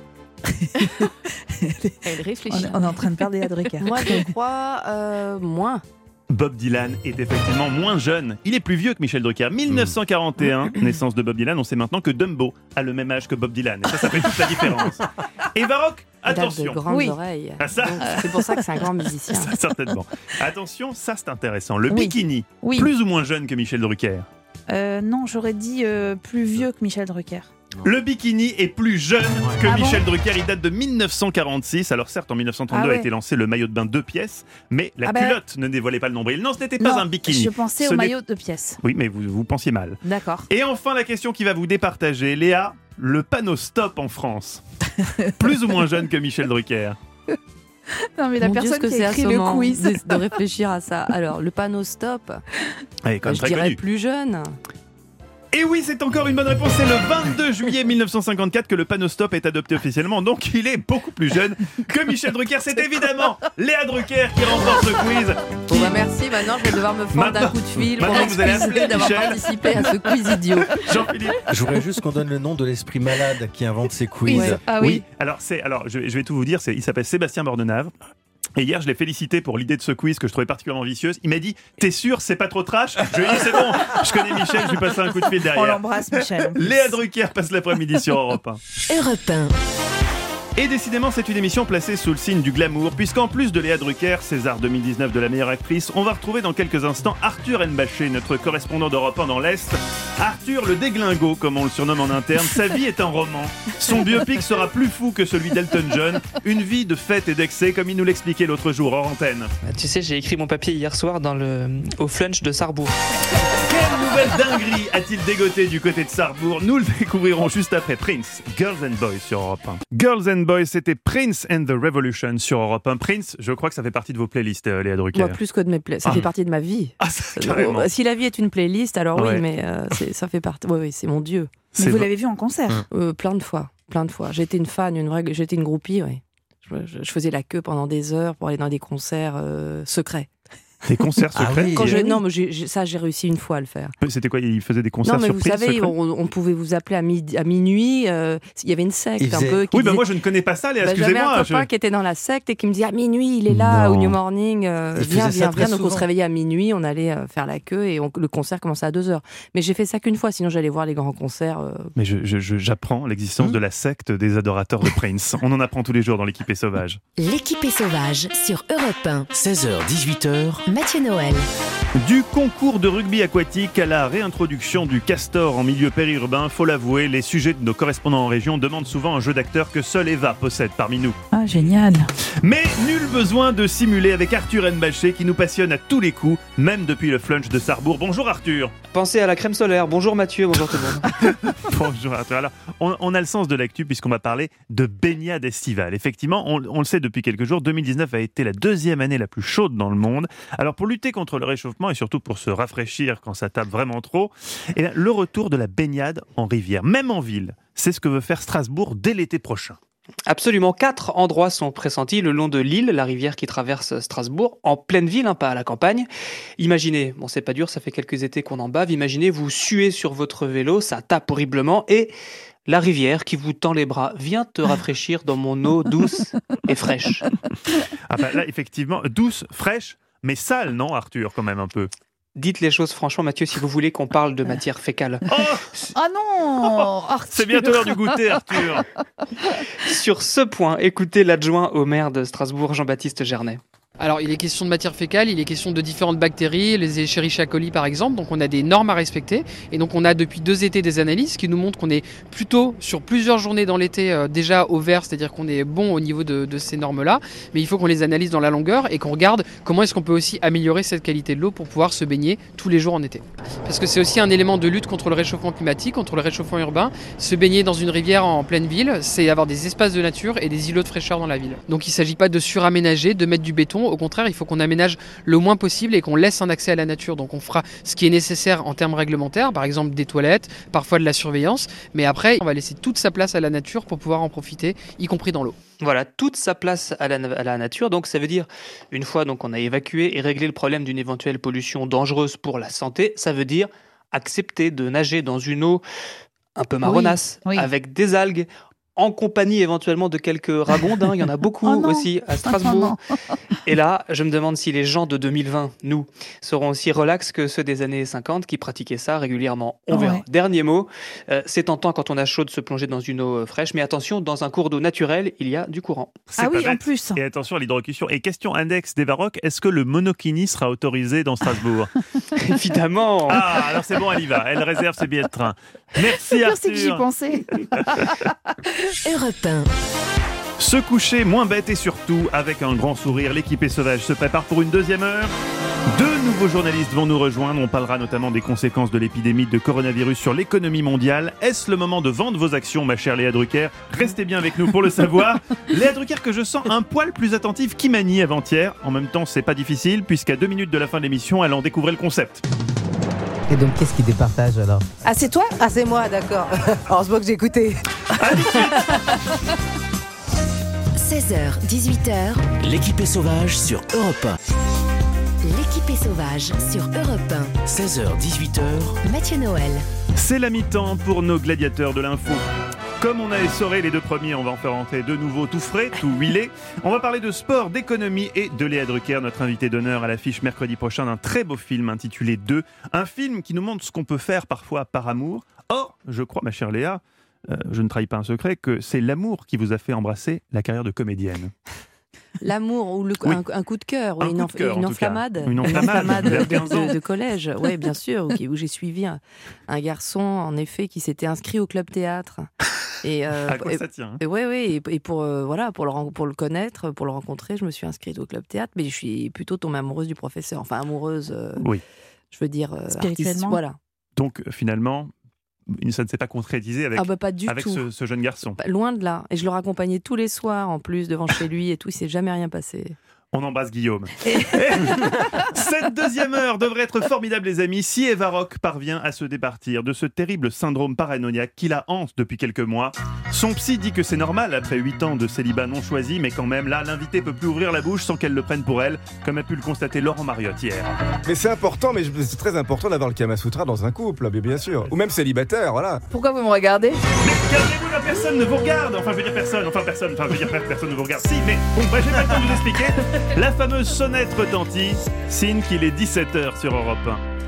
Elle réfléchit. On est en train de perdre Léa Drucker. Moi, je crois moins. Bob Dylan est effectivement moins jeune. Il est plus vieux que Michel Drucker. 1941, naissance de Bob Dylan. On sait maintenant que Dumbo a le même âge que Bob Dylan. Et ça fait toute la différence. Eva Rock, Il a de attention. grandes oreilles. Ah, ça. Donc, c'est pour ça que c'est un grand musicien. Ça, certainement. Attention, ça c'est intéressant. Le Oui. bikini, Oui. plus ou moins jeune que Michel Drucker? Non, j'aurais dit plus vieux que Michel Drucker. Le bikini est plus jeune que Ah Michel Drucker. Il date de 1946. Alors certes, en 1932 Ah ouais. a été lancé le maillot de bain 2 pièces, mais la Ah bah- culotte ne dévoilait pas le nombril. Non, ce n'était pas Non, un bikini. Je pensais Ce au n'est- maillot de pièces. Oui, mais vous pensiez mal. D'accord. Et enfin, la question qui va vous départager. Léa, le panneau stop en France. Plus ou moins jeune que Michel Drucker? Non, mais la Mon Dieu, personne ce que qui c'est a écrit le assommant quiz. de réfléchir à ça. Alors, le panneau stop, Elle est quand même je très dirais connue. plus jeune. Et oui, c'est encore une bonne réponse. C'est le 22 juillet 1954 que le panneau stop est adopté officiellement. Donc, il est beaucoup plus jeune que Michel Drucker. C'est évidemment Léa Drucker qui remporte ce quiz. Bon bah merci, maintenant je vais devoir me fendre d'un Maintenant- coup de fil pour maintenant, vous allez appeler m'excuser d'avoir Michel. participé à ce quiz idiot. Jean-Philippe. Je voudrais juste qu'on donne le nom de l'esprit malade qui invente ces quiz. Ouais. Ah Oui, oui. alors, je vais tout vous dire. Il s'appelle Sébastien Bordenave. Et hier, je l'ai félicité pour l'idée de ce quiz que je trouvais particulièrement vicieuse. Il m'a dit, t'es sûr, c'est pas trop trash? Je lui ai dit, c'est bon, je connais Michel, je lui passe un coup de fil On derrière. l'embrasse, Michel. Léa Drucker passe l'après-midi sur Europe 1. Europe 1. Et décidément, c'est une émission placée sous le signe du glamour, puisqu'en plus de Léa Drucker, César 2019 de la meilleure actrice, on va retrouver dans quelques instants Arthur Nbaché, notre correspondant d'Europe 1 dans l'Est. Arthur le déglingo, comme on le surnomme en interne, sa vie est un roman. Son biopic sera plus fou que celui d'Elton John, une vie de fête et d'excès, comme il nous l'expliquait l'autre jour hors antenne. Tu sais, j'ai écrit mon papier hier soir au Flunch de Sarrebourg. Quelle nouvelle dinguerie a-t-il dégoté du côté de Sarrebourg? Nous le découvrirons juste après Prince, Girls and Boys sur Europe 1. Girls and Boys, c'était Prince and the Revolution sur Europe 1. Prince, je crois que ça fait partie de vos playlists, Léa Drucker. Moi, plus que de mes playlists, ça fait partie de ma vie. Carrément. Si la vie est une playlist, alors oui, mais ça fait partie. Oui, c'est mon Dieu. Mais vous l'avez vu en concert? Plein de fois. J'étais une fan, j'étais une groupie, oui. Je faisais la queue pendant des heures pour aller dans des concerts secrets. Des concerts secrets? Non, mais j'ai réussi une fois à le faire. C'était quoi? Il faisait des concerts surprises? Non, mais vous savez, on pouvait vous appeler à minuit. Il y avait une secte un peu. Oui, moi je ne connais pas ça, Léa, excusez-moi. J'avais un copain qui était dans la secte et qui me disait à minuit, il est là, au New Morning. Viens. Donc on se réveillait à minuit, on allait faire la queue et le concert commençait à 2h. Mais j'ai fait ça qu'une fois, sinon j'allais voir les grands concerts. Mais j'apprends l'existence de la secte des adorateurs de Prince. On en apprend tous les jours dans l'Équipée Sauvage. L'Équipée Sauvage sur Europe 1. 16h, 18h. Mathieu Noël. Du concours de rugby aquatique à la réintroduction du castor en milieu périurbain, faut l'avouer, les sujets de nos correspondants en région demandent souvent un jeu d'acteur que seule Eva possède parmi nous. Ah, génial. Mais nul besoin de simuler avec Arthur Nbaché qui nous passionne à tous les coups, même depuis le Flunch de Sarrebourg. Bonjour Arthur. Pensez à la crème solaire. Bonjour Mathieu, bonjour tout le monde. Bonjour Arthur. Alors, on a le sens de l'actu puisqu'on va parler de baignade estivale. Effectivement, on le sait depuis quelques jours, 2019 a été la deuxième année la plus chaude dans le monde. Alors pour lutter contre le réchauffement et surtout pour se rafraîchir quand ça tape vraiment trop, et là, le retour de la baignade en rivière, même en ville, c'est ce que veut faire Strasbourg dès l'été prochain. Absolument, 4 endroits sont pressentis le long de l'Ill, la rivière qui traverse Strasbourg, en pleine ville, pas à la campagne. Imaginez, c'est pas dur, ça fait quelques étés qu'on en bave, imaginez vous suez sur votre vélo, ça tape horriblement et la rivière qui vous tend les bras, viens te rafraîchir dans mon eau douce et fraîche. Là, effectivement, douce, fraîche, mais sale, non Arthur, quand même un peu? Dites les choses franchement, Mathieu, si vous voulez qu'on parle de matière fécale. Oh non, Arthur. C'est bientôt l'heure du goûter, Arthur. Sur ce point, écoutez l'adjoint au maire de Strasbourg, Jean-Baptiste Gernet. Alors, il est question de matière fécale, il est question de différentes bactéries, les Escherichia coli par exemple, donc on a des normes à respecter. Et donc on a depuis 2 étés des analyses qui nous montrent qu'on est plutôt sur plusieurs journées dans l'été déjà au vert, c'est-à-dire qu'on est bon au niveau de ces normes-là, mais il faut qu'on les analyse dans la longueur et qu'on regarde comment est-ce qu'on peut aussi améliorer cette qualité de l'eau pour pouvoir se baigner tous les jours en été. Parce que c'est aussi un élément de lutte contre le réchauffement climatique, contre le réchauffement urbain. Se baigner dans une rivière en pleine ville, c'est avoir des espaces de nature et des îlots de fraîcheur dans la ville. Donc il ne s'agit pas de suraménager, de mettre du béton. Au contraire, il faut qu'on aménage le moins possible et qu'on laisse un accès à la nature. Donc on fera ce qui est nécessaire en termes réglementaires, par exemple des toilettes, parfois de la surveillance, mais après on va laisser toute sa place à la nature pour pouvoir en profiter, y compris dans l'eau. Voilà, toute sa place à la nature, donc ça veut dire, une fois donc on a évacué et réglé le problème d'une éventuelle pollution dangereuse pour la santé, ça veut dire accepter de nager dans une eau un peu marronasse, avec des algues, en compagnie éventuellement de quelques ragondins, il y en a beaucoup aussi à Strasbourg. Et là, je me demande si les gens de 2020, nous, seront aussi relax que ceux des années 50 qui pratiquaient ça régulièrement. On verra. Dernier mot, c'est tentant quand on a chaud de se plonger dans une eau fraîche, mais attention, dans un cours d'eau naturel, il y a du courant. En plus. Et attention à l'hydrocution. Et question index des Varrocs, est-ce que le monokini sera autorisé dans Strasbourg? Évidemment. Ah, alors c'est bon, elle y va. Elle réserve ses billets de train. Merci Arthur. C'est que j'y pensais. Europe 1. Se coucher moins bête et surtout avec un grand sourire, l'Équipée Sauvage se prépare pour une deuxième heure. 2 nouveaux journalistes vont nous rejoindre. On parlera notamment des conséquences de l'épidémie de coronavirus sur l'économie mondiale. Est-ce le moment de vendre vos actions, ma chère Léa Drucker? Restez bien avec nous pour le savoir. Léa Drucker que je sens un poil plus attentive qu'Imani avant-hier. En même temps, c'est pas difficile puisqu'à 2 minutes de la fin de l'émission, elle en découvrait le concept. Et donc, qu'est-ce qui départage alors? Ah, c'est toi? Ah, c'est moi, d'accord. Alors, je vois que j'ai écouté. 16h, 18h. L'Équipée Sauvage sur Europe 1. L'Équipée Sauvage sur Europe 1. 16h, 18h. Mathieu Noël. C'est la mi-temps pour nos gladiateurs de l'info. Comme on a essoré les 2 premiers, on va en faire rentrer 2 nouveaux tout frais, tout huilés. On va parler de sport, d'économie et de Léa Drucker, notre invitée d'honneur à l'affiche mercredi prochain d'un très beau film intitulé 2. Un film qui nous montre ce qu'on peut faire parfois par amour. Or, je crois, ma chère Léa, je ne trahis pas un secret, que c'est l'amour qui vous a fait embrasser la carrière de comédienne. L'amour ou un coup de cœur, une enflammade. Une enflammade de collège, oui, bien sûr, où j'ai suivi un garçon, en effet, qui s'était inscrit au club théâtre. À quoi ça tient? Oui, et pour le connaître, pour le rencontrer, je me suis inscrite au club théâtre, mais je suis plutôt tombée amoureuse du professeur. Enfin, amoureuse, je veux dire, spirituellement. Voilà. Donc, finalement, ça ne s'est pas concrétisé avec, pas du tout. Ce jeune garçon. Loin de là. Et je le raccompagnais tous les soirs, en plus, devant chez lui et tout. Il ne s'est jamais rien passé. On embrasse Guillaume. Cette deuxième heure devrait être formidable, les amis, si Eva Rock parvient à se départir de ce terrible syndrome paranoïaque qui la hante depuis quelques mois. Son psy dit que c'est normal après 8 ans de célibat non choisi, mais quand même, là, l'invité peut plus ouvrir la bouche sans qu'elle le prenne pour elle, comme a pu le constater Laurent Mariotte hier. Mais c'est important, c'est très important d'avoir le Kama Sutra dans un couple, bien sûr. Ou même célibataire, voilà. Pourquoi vous me regardez? Mais calmez-vous, là, personne ne vous regarde. Personne ne vous regarde. Si, mais bon, j'ai pas le temps de vous expliquer. La fameuse sonnette retentit, signe qu'il est 17h sur Europe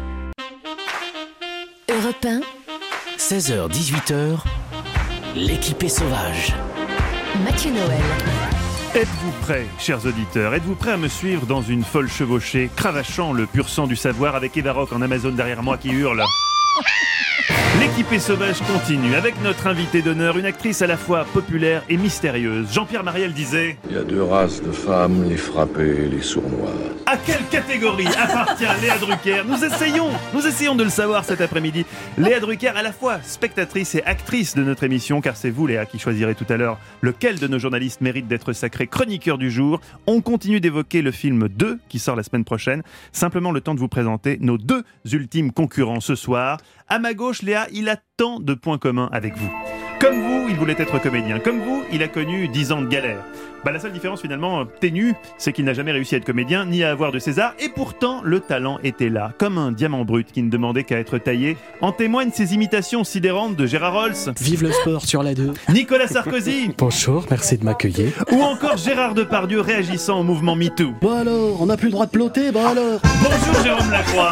1. Europe 1. 16h, 18h, l'équipe est sauvage. Mathieu Noël. Êtes-vous prêts, chers auditeurs? Êtes-vous prêts à me suivre dans une folle chevauchée, cravachant le pur sang du savoir avec Eva Rock en Amazon derrière moi qui hurle? L'équipée sauvage continue avec notre invité d'honneur, une actrice à la fois populaire et mystérieuse. Jean-Pierre Mariel disait: il y a 2 races de femmes, les frappées et les sournoises. À quelle catégorie appartient Léa Drucker? Nous essayons de le savoir cet après-midi. Léa Drucker, à la fois spectatrice et actrice de notre émission, car c'est vous, Léa, qui choisirez tout à l'heure lequel de nos journalistes mérite d'être sacré chroniqueur du jour. On continue d'évoquer le film 2 qui sort la semaine prochaine. Simplement le temps de vous présenter nos 2 ultimes concurrents ce soir. À ma gauche, Léa, il a tant de points communs avec vous. Comme vous, il voulait être comédien. Comme vous, il a connu 10 ans de galère. La seule différence finalement ténue, c'est qu'il n'a jamais réussi à être comédien ni à avoir de César, et pourtant le talent était là, comme un diamant brut qui ne demandait qu'à être taillé. En témoignent ses imitations sidérantes de Gérard Rolls. Vive le sport sur la 2. Nicolas Sarkozy. Bonjour, merci de m'accueillir. Ou encore Gérard Depardieu réagissant au mouvement MeToo. Bon alors, on n'a plus le droit de ploter, bon alors. Bonjour Jérôme Lacroix.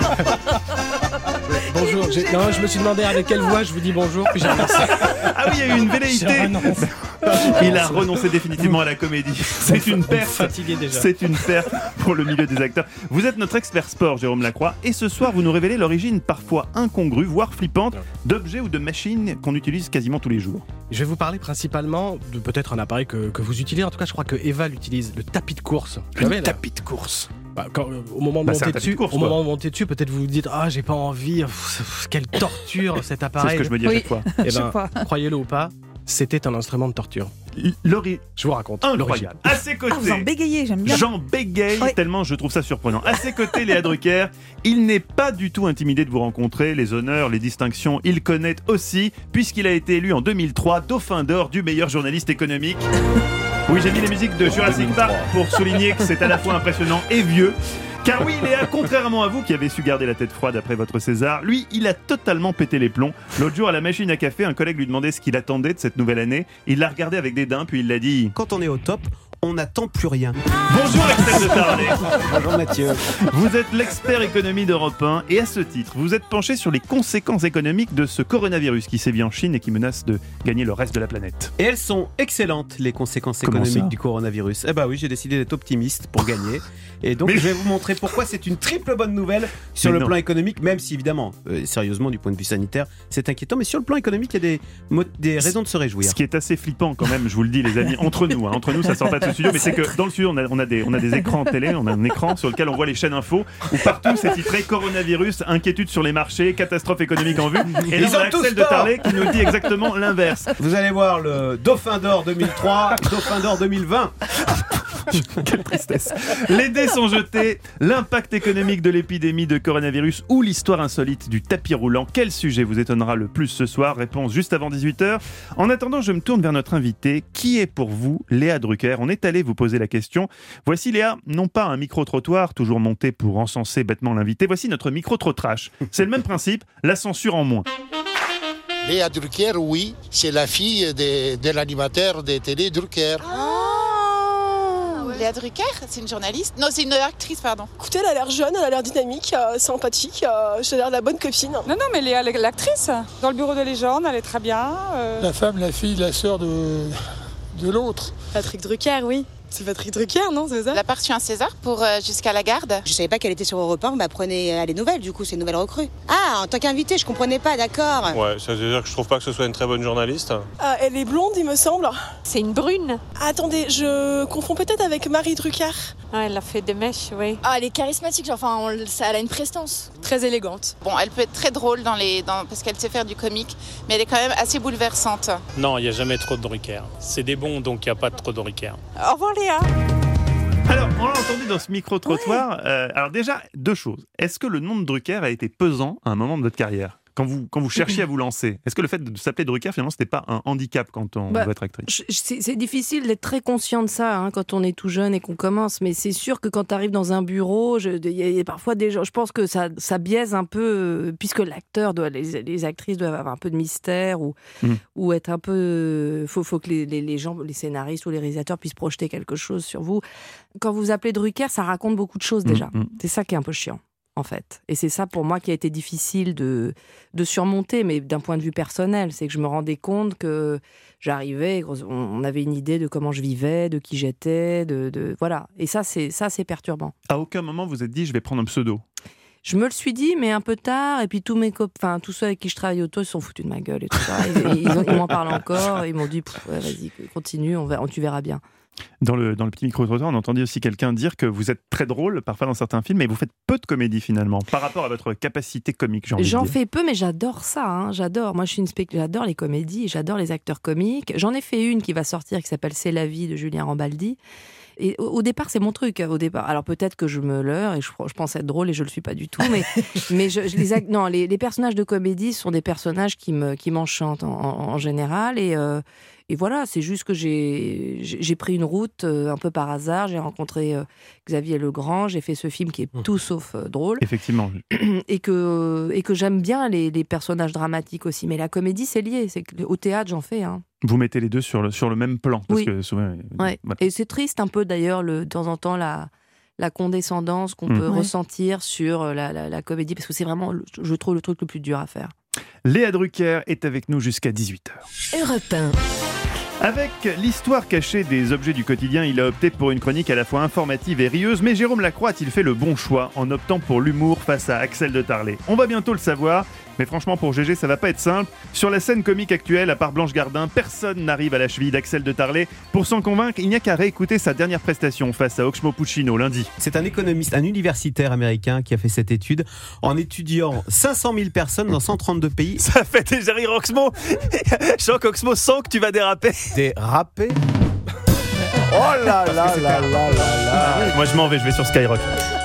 Bonjour, je me suis demandé avec quelle voix je vous dis bonjour, puis j'ai renoncé. Ah oui, il y a eu une velléité. Il a renoncé définitivement à la comédie. C'est une perte. C'est une perte pour le milieu des acteurs. Vous êtes notre expert sport, Jérôme Lacroix, et ce soir, vous nous révélez l'origine parfois incongrue, voire flippante, d'objets ou de machines qu'on utilise quasiment tous les jours. Je vais vous parler principalement de peut-être un appareil que vous utilisez. En tout cas, je crois que Eva l'utilise, le tapis de course. Le tapis de course. Au moment de monter dessus, peut-être vous vous dites: ah, j'ai pas envie, quelle torture cet appareil. C'est ce que je me dis à chaque fois. Eh ben, croyez-le ou pas, c'était un instrument de torture. Je vous raconte. Incroyable. À ses côtés, vous en bégayez, j'aime bien. J'en bégaye tellement je trouve ça surprenant. À ses côtés, Léa Drucker, il n'est pas du tout intimidé de vous rencontrer. Les honneurs, les distinctions, il connaît aussi, puisqu'il a été élu en 2003 Dauphin d'or du meilleur journaliste économique. Oui, j'ai mis les musiques de Jurassic Park pour souligner que c'est à la fois impressionnant et vieux. Car oui, Léa, contrairement à vous qui avez su garder la tête froide après votre César, lui, il a totalement pété les plombs. L'autre jour, à la machine à café, un collègue lui demandait ce qu'il attendait de cette nouvelle année. Il l'a regardé avec dédain, puis il l'a dit: quand on est au top, on n'attend plus rien. Bonjour Axel de Tarlet. Bonjour Mathieu. Vous êtes l'expert économie d'Europe 1 et à ce titre, vous êtes penché sur les conséquences économiques de ce coronavirus qui sévit en Chine et qui menace de gagner le reste de la planète. Et elles sont excellentes, les conséquences économiques du coronavirus. Eh bah oui, j'ai décidé d'être optimiste pour gagner. Et donc je vais vous montrer pourquoi c'est une triple bonne nouvelle sur le plan économique, même si évidemment, sérieusement du point de vue sanitaire, c'est inquiétant. Mais sur le plan économique, il y a des raisons de se réjouir. Ce qui est assez flippant quand même, je vous le dis les amis, entre nous, ça sort pas de ce studio, mais c'est que dans le studio on a des écrans télé, on a un écran sur lequel on voit les chaînes info où partout c'est titré coronavirus, inquiétude sur les marchés, catastrophe économique en vue. Et là on a Axel de Tarlet qui nous dit exactement l'inverse. Vous allez voir le Dauphin d'or 2003, Dauphin d'or 2020. Quelle tristesse. Les dés sont jetés. L'impact économique de l'épidémie de coronavirus ou l'histoire insolite du tapis roulant. Quel sujet vous étonnera le plus ce soir? Réponse juste avant 18h. En attendant, je me tourne vers notre invité. Qui est pour vous Léa Drucker? On est allé vous poser la question. Voici Léa, non pas un micro-trottoir toujours monté pour encenser bêtement l'invité. Voici notre micro-trottrache. C'est le même principe, la censure en moins. Léa Drucker, oui, c'est la fille de l'animateur de télé Drucker. Léa Drucker, c'est une journaliste. Non, c'est une actrice, pardon. Écoutez, elle a l'air jeune, elle a l'air dynamique, sympathique, j'ai l'air de la bonne copine. Non, mais Léa, l'actrice, dans le bureau de légende, elle est très bien. La femme, la fille, la sœur de l'autre. Patrick Drucker, oui. C'est Patrick Drucker, non, c'est ça? Elle a pas reçu un César pour Jusqu'à la garde. Je savais pas qu'elle était sur Europe 1, vous m'apprenez les nouvelles, du coup, c'est une nouvelle recrue. Ah, en tant qu'invitée, je comprenais pas, d'accord. Ouais, ça veut dire que je trouve pas que ce soit une très bonne journaliste. Ah, elle est blonde, il me semble. C'est une brune. Attendez, je confonds peut-être avec Marie Drucker. Ouais, elle a fait des mèches, oui. Ah, elle est charismatique, elle a une prestance. Très élégante. Bon, elle peut être très drôle parce qu'elle sait faire du comique, mais elle est quand même assez bouleversante. Non, il n'y a jamais trop de Drucker. C'est des bons, donc il n'y a pas trop de Drucker. Au revoir Léa. Alors, on l'a entendu dans ce micro-trottoir. Alors déjà, 2 choses. Est-ce que le nom de Drucker a été pesant à un moment de votre carrière ? Quand vous cherchiez à vous lancer, est-ce que le fait de s'appeler Drucker, finalement, c'était pas un handicap quand on veut être actrice ? C'est difficile d'être très conscient de ça quand on est tout jeune et qu'on commence, mais c'est sûr que quand tu arrives dans un bureau, il y a parfois des gens, je pense que ça biaise un peu, puisque l'acteur, les actrices doivent avoir un peu de mystère ou être un peu... Faut que les gens, les scénaristes ou les réalisateurs puissent projeter quelque chose sur vous. Quand vous appelez Drucker, ça raconte beaucoup de choses déjà. C'est ça qui est un peu chiant, en fait. Et c'est ça, pour moi, qui a été difficile de surmonter, mais d'un point de vue personnel. C'est que je me rendais compte que j'arrivais, on avait une idée de comment je vivais, de qui j'étais, voilà. Et ça, c'est perturbant. À aucun moment, vous êtes dit, je vais prendre un pseudo ? Je me le suis dit, mais un peu tard. Et puis tous ceux avec qui je travaille autour, ils se sont foutus de ma gueule et tout ça. Ils m'en parlent encore. Ils m'ont dit, vas-y, continue, tu verras bien. Dans le petit micro-trottoir, on entendait aussi quelqu'un dire que vous êtes très drôle, parfois dans certains films, mais vous faites peu de comédie finalement, par rapport à votre capacité comique, j'ai envie de dire. J'en fais peu, mais j'adore ça. J'adore. Moi, j'adore les comédies, j'adore les acteurs comiques. J'en ai fait une qui va sortir, qui s'appelle C'est la vie de Julien Rambaldi. Et au départ, c'est mon truc. Au départ, alors peut-être que je me leurre et je pense être drôle et je le suis pas du tout. Mais les personnages de comédie sont des personnages qui m'enchantent en général. Et voilà, c'est juste que j'ai pris une route un peu par hasard. J'ai rencontré Xavier Legrand. J'ai fait ce film qui est tout sauf drôle. Effectivement. Et que j'aime bien les personnages dramatiques aussi. Mais la comédie, c'est lié. Au théâtre, j'en fais. Vous mettez les deux sur le même plan. Parce que souvent, ouais. Voilà. Et c'est triste un peu d'ailleurs, de temps en temps, la condescendance qu'on peut ressentir sur la comédie. Parce que c'est vraiment, je trouve, le truc le plus dur à faire. Léa Drucker est avec nous jusqu'à 18h. Europe 1. Avec l'histoire cachée des objets du quotidien, il a opté pour une chronique à la fois informative et rieuse, mais Jérôme Lacroix a-t-il fait le bon choix en optant pour l'humour face à Axel de Tarlé ? On va bientôt le savoir, mais franchement pour GG ça va pas être simple. Sur la scène comique actuelle, à part Blanche Gardin, personne n'arrive à la cheville d'Axel de Tarlé. Pour s'en convaincre, il n'y a qu'à réécouter sa dernière prestation face à Oxmo Puccino lundi. C'est un économiste, un universitaire américain qui a fait cette étude en étudiant 500 000 personnes dans 132 pays. Ça fait déjà rire Oxmo. Je sens qu'Oxmo sent que tu vas déraper. Déraper ? Oh là là là là là là. Moi je m'en vais, je vais sur Skyrock.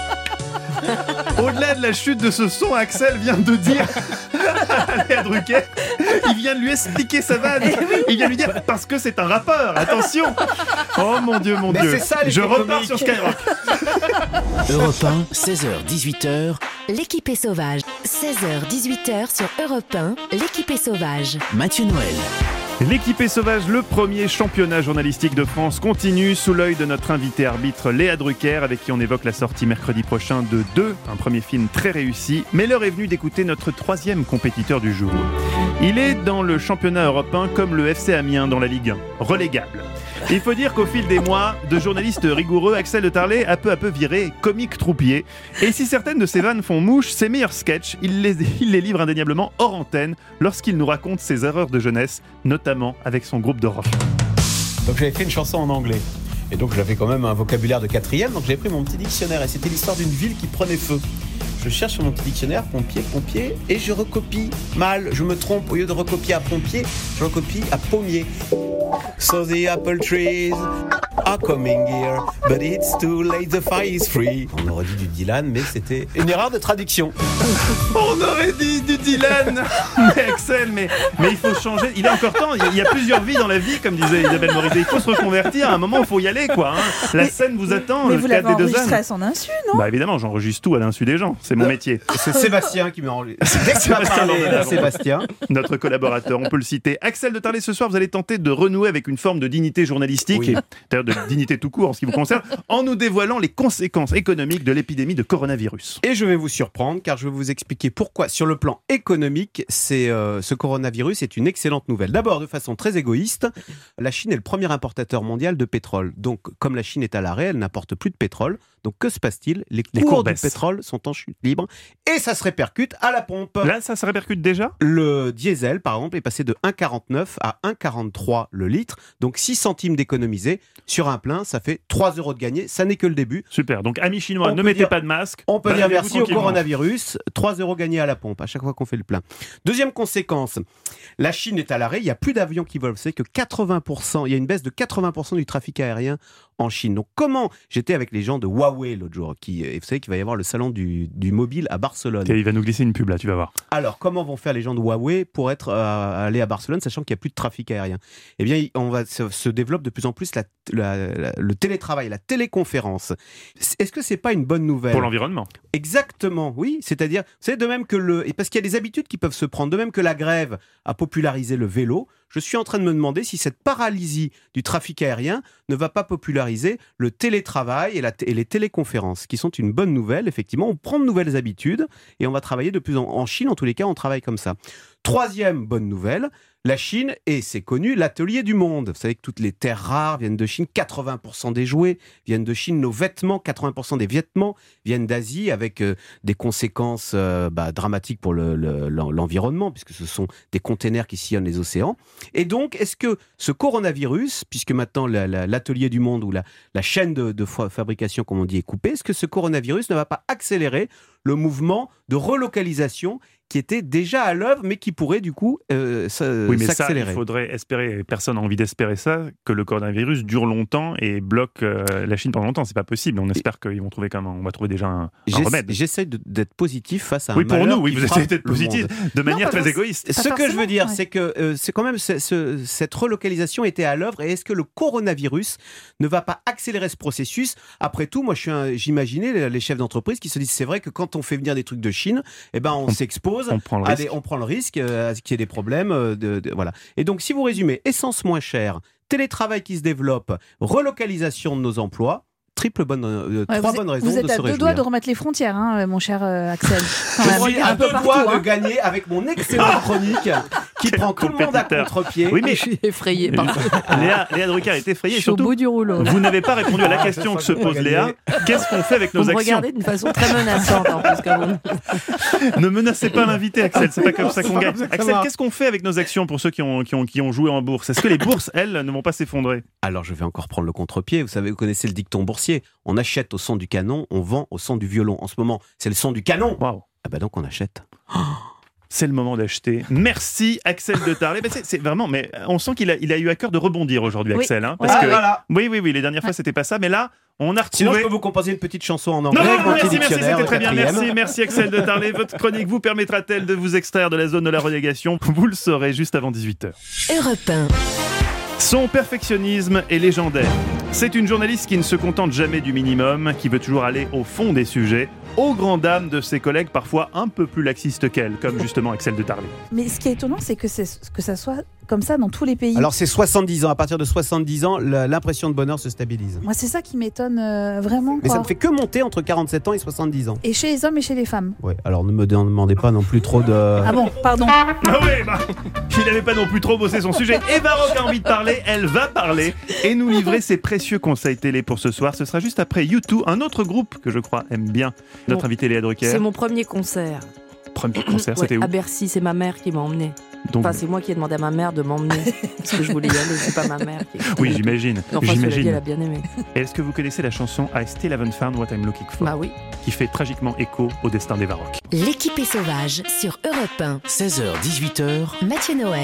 Au-delà de la chute de ce son, Axel vient de dire à Léa Drucker, il vient de lui expliquer sa vanne. Il vient de lui dire, parce que c'est un rappeur, attention. Oh mon Dieu, mais c'est ça, je repars sur Skyrock. Europe 1, 16h-18h. L'équipe est sauvage. 16h-18h sur Europe 1, l'équipe est sauvage. Mathieu Noël. L'équipe est sauvage, le premier championnat journalistique de France continue sous l'œil de notre invité arbitre Léa Drucker, avec qui on évoque la sortie mercredi prochain de 2, un premier film très réussi. Mais l'heure est venue d'écouter notre troisième compétiteur du jour. Il est dans le championnat européen comme le FC Amiens dans la Ligue 1, relégable. Il faut dire qu'au fil des mois, de journaliste rigoureux, Axel de Tarlé a peu à peu viré comique troupier. Et si certaines de ses vannes font mouche, ses meilleurs sketchs, il les livre indéniablement hors antenne lorsqu'il nous raconte ses erreurs de jeunesse, notamment avec son groupe de rock. Donc j'avais fait une chanson en anglais. Et donc j'avais quand même un vocabulaire de 4e, donc j'avais pris mon petit dictionnaire et c'était l'histoire d'une ville qui prenait feu. Je cherche sur mon petit dictionnaire, pompier, et je recopie mal, je me trompe, au lieu de recopier à pompier, je recopie à pommier. So the apple trees are coming here, but it's too late, the fire is free. On aurait dit du Dylan, mais c'était une erreur de traduction. On aurait dit du Dylan. Mais Axel, mais il faut changer, il a encore temps, il y a plusieurs vies dans la vie, comme disait Isabelle Morizet, il faut se reconvertir, à un moment il faut y aller, quoi. La scène vous attend. Mais vous l'avez enregistré à son insu, non ? Bah évidemment, j'enregistre tout à l'insu des gens, c'est mon métier. C'est Sébastien qui m'a enregistré. Sébastien, notre collaborateur, on peut le citer. Axel de Tarlé, ce soir vous allez tenter de renouer renouer avec une forme de dignité journalistique, et d'ailleurs de dignité tout court en ce qui vous concerne, en nous dévoilant les conséquences économiques de l'épidémie de coronavirus. Et je vais vous surprendre car je vais vous expliquer pourquoi, sur le plan économique, ce coronavirus est une excellente nouvelle. D'abord, de façon très égoïste, la Chine est le premier importateur mondial de pétrole. Donc, comme la Chine est à l'arrêt, elle n'importe plus de pétrole. Donc, que se passe-t-il ? Les cours du pétrole sont en chute libre et ça se répercute à la pompe. Là, ça se répercute déjà ? Le diesel, par exemple, est passé de 1,49 à 1,43 le litre. Donc, 6 centimes d'économisés. Sur un plein, ça fait 3 € de gagné. Ça n'est que le début. Super. Donc, amis chinois, ne mettez pas de masque. On peut dire merci au coronavirus. 3 € gagnés à la pompe à chaque fois qu'on fait le plein. Deuxième conséquence, la Chine est à l'arrêt. Il n'y a plus d'avions qui volent. Vous savez que 80%, il y a une baisse de 80% du trafic aérien en Chine. Donc, comment j'étais avec les gens de Huawei l'autre jour, et vous savez qu'il va y avoir le salon du mobile à Barcelone. Et il va nous glisser une pub là, tu vas voir. Alors, comment vont faire les gens de Huawei pour aller à Barcelone, sachant qu'il n'y a plus de trafic aérien ? Eh bien, se développe de plus en plus le télétravail, la téléconférence. Est-ce que c'est pas une bonne nouvelle ? Pour l'environnement. Exactement, oui. C'est-à-dire, vous savez, de même que et parce qu'il y a des habitudes qui peuvent se prendre, de même que la grève a popularisé le vélo, je suis en train de me demander si cette paralysie du trafic aérien ne va pas populariser le télétravail et les téléconférences, qui sont une bonne nouvelle. Effectivement, on prend de nouvelles habitudes et on va travailler de plus en Chine. En tous les cas, on travaille comme ça. Troisième bonne nouvelle, la Chine, et c'est connu, l'atelier du monde. Vous savez que toutes les terres rares viennent de Chine, 80% des jouets viennent de Chine, nos vêtements, 80% des vêtements viennent d'Asie, avec des conséquences dramatiques pour l'environnement, puisque ce sont des containers qui sillonnent les océans. Et donc, est-ce que ce coronavirus, puisque maintenant l'atelier du monde ou la chaîne de fabrication, comme on dit, est coupée, est-ce que ce coronavirus ne va pas accélérer le mouvement de relocalisation qui était déjà à l'œuvre, mais qui pourrait du coup s'accélérer. Oui, mais ça, il faudrait espérer, personne n'a envie d'espérer ça, que le coronavirus dure longtemps et bloque la Chine pendant longtemps. C'est pas possible. On espère qu'ils vont trouver on va trouver déjà un remède. J'essaie d'être positif face à un malheur. Oui, pour nous, oui, vous essayez d'être positif de manière très égoïste. Ce que je veux dire, c'est que c'est quand même cette relocalisation était à l'œuvre, et est-ce que le coronavirus ne va pas accélérer ce processus ? Après tout, moi, j'imaginais les chefs d'entreprise qui se disent, c'est vrai que quand on fait venir des trucs de Chine, on s'expose. On prend le risque à ce qu'il y ait des problèmes. Voilà. Et donc, si vous résumez, essence moins chère, télétravail qui se développe, relocalisation de nos emplois, trois bonnes raisons de se réjouir. Vous êtes à 2 doigts de remettre les frontières, mon cher Axel. Je suis à 2 doigts de gagner avec mon excellente chronique qui prend tout le monde à contre-pied. Oui, mais je suis effrayée. Léa Drucker est effrayée. Je suis au bout du rouleau. Vous n'avez pas répondu à la question que se pose Léa. Qu'est-ce qu'on fait avec nos actions ? Vous me regardez d'une façon très menaçante en plus que vous. Ne menacez pas l'invité, Axel. C'est pas comme ça qu'on gagne. Axel, qu'est-ce qu'on fait avec nos actions pour ceux qui ont joué en bourse ? Est-ce que les bourses, elles, ne vont pas s'effondrer ? Alors, je vais encore prendre le contre-pied. Vous connaissez le dicton boursier. On achète au son du canon, on vend au son du violon. En ce moment, c'est le son du canon. Wow. Donc on achète. C'est le moment d'acheter. Merci Axel de Tarlet. C'est vraiment, mais on sent qu'il a eu à cœur de rebondir aujourd'hui, Axel. Hein, parce que, voilà. Oui, les dernières fois c'était pas ça, mais là on a retrouvé. Sinon je peux vous composer une petite chanson en anglais. Merci, c'était très bien. Merci Axel de Tarlet. Votre chronique vous permettra-t-elle de vous extraire de la zone de la relégation ? Vous le saurez juste avant 18h. Europe 1. Son perfectionnisme est légendaire. C'est une journaliste qui ne se contente jamais du minimum, qui veut toujours aller au fond des sujets, aux grandes dames de ses collègues parfois un peu plus laxistes qu'elle, comme justement Axel de Tarlet. Mais ce qui est étonnant, c'est que ça soit comme ça dans tous les pays. Alors c'est 70 ans, à partir de 70 ans, l'impression de bonheur se stabilise. Moi c'est ça qui m'étonne vraiment. Mais ça ne fait que monter entre 47 ans et 70 ans. Et chez les hommes et chez les femmes. Ouais, alors ne me demandez pas non plus trop de... Ah bon, pardon. Ah oui, il n'avait pas non plus trop bossé son sujet. Eva Rock a envie de parler, elle va parler et nous livrer ses précieux conseils télé pour ce soir. Ce sera juste après U2, un autre groupe que je crois aime bien notre invité Léa Drucker. C'est mon premier concert. Premier concert, c'était où ? À Bercy, c'est ma mère qui m'a emmené. Donc... Enfin, c'est moi qui ai demandé à ma mère de m'emmener parce que je voulais y aller, c'est pas ma mère qui... Oui, j'imagine. Enfin, j'imagine. Elle a bien aimé. Et est-ce que vous connaissez la chanson I Still Haven't Found What I'm Looking For ? Bah oui. Qui fait tragiquement écho au destin d'Eva Rock. L'équipée sauvage sur Europe 1. 16h-18h. Mathieu Noël.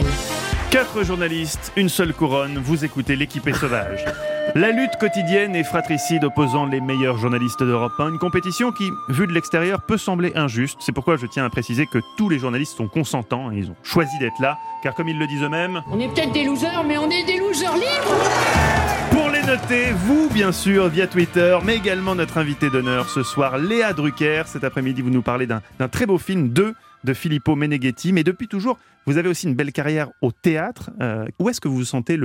4 journalistes, une seule couronne, vous écoutez l'équipée sauvage. La lutte quotidienne et fratricide opposant les meilleurs journalistes d'Europe 1, une compétition qui, vue de l'extérieur, peut sembler injuste. C'est pourquoi je tiens à préciser que tous les journalistes sont consentants et ils ont choisi d'être là, car comme ils le disent eux-mêmes... On est peut-être des losers, mais on est des losers libres. Pour les noter, vous bien sûr, via Twitter, mais également notre invité d'honneur ce soir, Léa Drucker. Cet après-midi, vous nous parlez d'un très beau film, de Filippo Meneghetti, mais depuis toujours, vous avez aussi une belle carrière au théâtre. Où est-ce que vous sentez le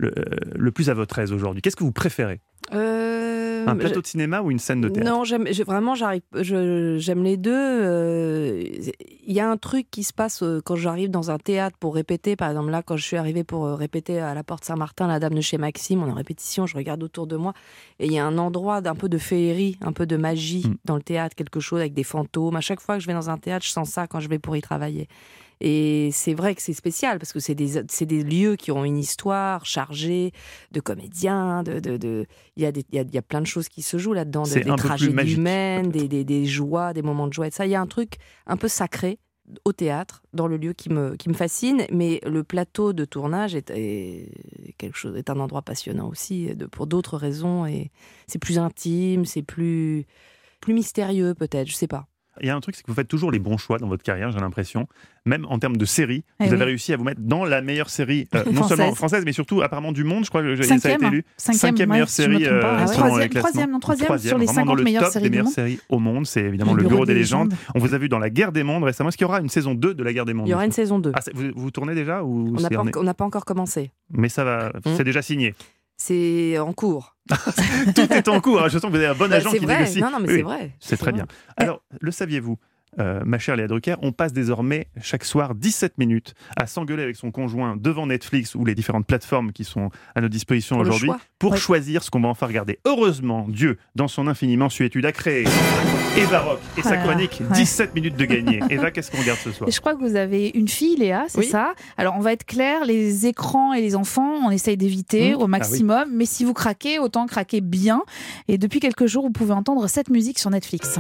le plus à votre aise aujourd'hui? Qu'est-ce que vous préférez? Un plateau de cinéma ou une scène de théâtre? Non, j'aime les deux. Il y a un truc qui se passe quand j'arrive dans un théâtre pour répéter. Par exemple, là, quand je suis arrivée pour répéter à la Porte Saint-Martin, La Dame de chez Maxime, on est en répétition, je regarde autour de moi, et il y a un endroit d'un peu de féerie, un peu de magie dans le théâtre, quelque chose avec des fantômes. À chaque fois que je vais dans un théâtre, je sens ça quand je vais pour y travailler. Et c'est vrai que c'est spécial parce que c'est des lieux qui ont une histoire chargée de comédiens, il y a plein de choses qui se jouent là-dedans, des tragédies humaines, des joies, des moments de joie et ça. Il y a un truc un peu sacré au théâtre, dans le lieu qui me fascine, mais le plateau de tournage est un endroit passionnant aussi pour d'autres raisons et c'est plus intime, c'est plus mystérieux peut-être, je sais pas. Il y a un truc, c'est que vous faites toujours les bons choix dans votre carrière, j'ai l'impression. Même en termes de série, vous avez réussi à vous mettre dans la meilleure série, non seulement française, mais surtout apparemment du monde. Je crois que ça a été élu. Cinquième meilleure série. Troisième sur les 50 meilleures séries du monde. Séries au monde, c'est évidemment le Bureau des légendes. On vous a vu dans La Guerre des mondes récemment. Est-ce qu'il y aura une saison 2 de La Guerre des mondes? Il y aura une saison 2. Ah, vous tournez déjà ou on n'a pas encore commencé. Mais ça va, c'est déjà signé. C'est en cours. Tout est en cours. Je sens que vous avez un bon agent qui négocie. Non, mais c'est vrai. C'est très bien. Alors, le saviez-vous, ma chère Léa Drucker, on passe désormais chaque soir 17 minutes à s'engueuler avec son conjoint devant Netflix ou les différentes plateformes qui sont à notre disposition aujourd'hui pour choisir ce qu'on va enfin regarder. Heureusement, Dieu, dans son infinie mansuétude, a créé Eva Rock et sa chronique 17 minutes de gagner. Eva, qu'est-ce qu'on regarde ce soir? Je crois que vous avez une fille, Léa, c'est ça? Alors, on va être clair, les écrans et les enfants, on essaye d'éviter au maximum, mais si vous craquez, autant craquer bien. Et depuis quelques jours, vous pouvez entendre cette musique sur Netflix.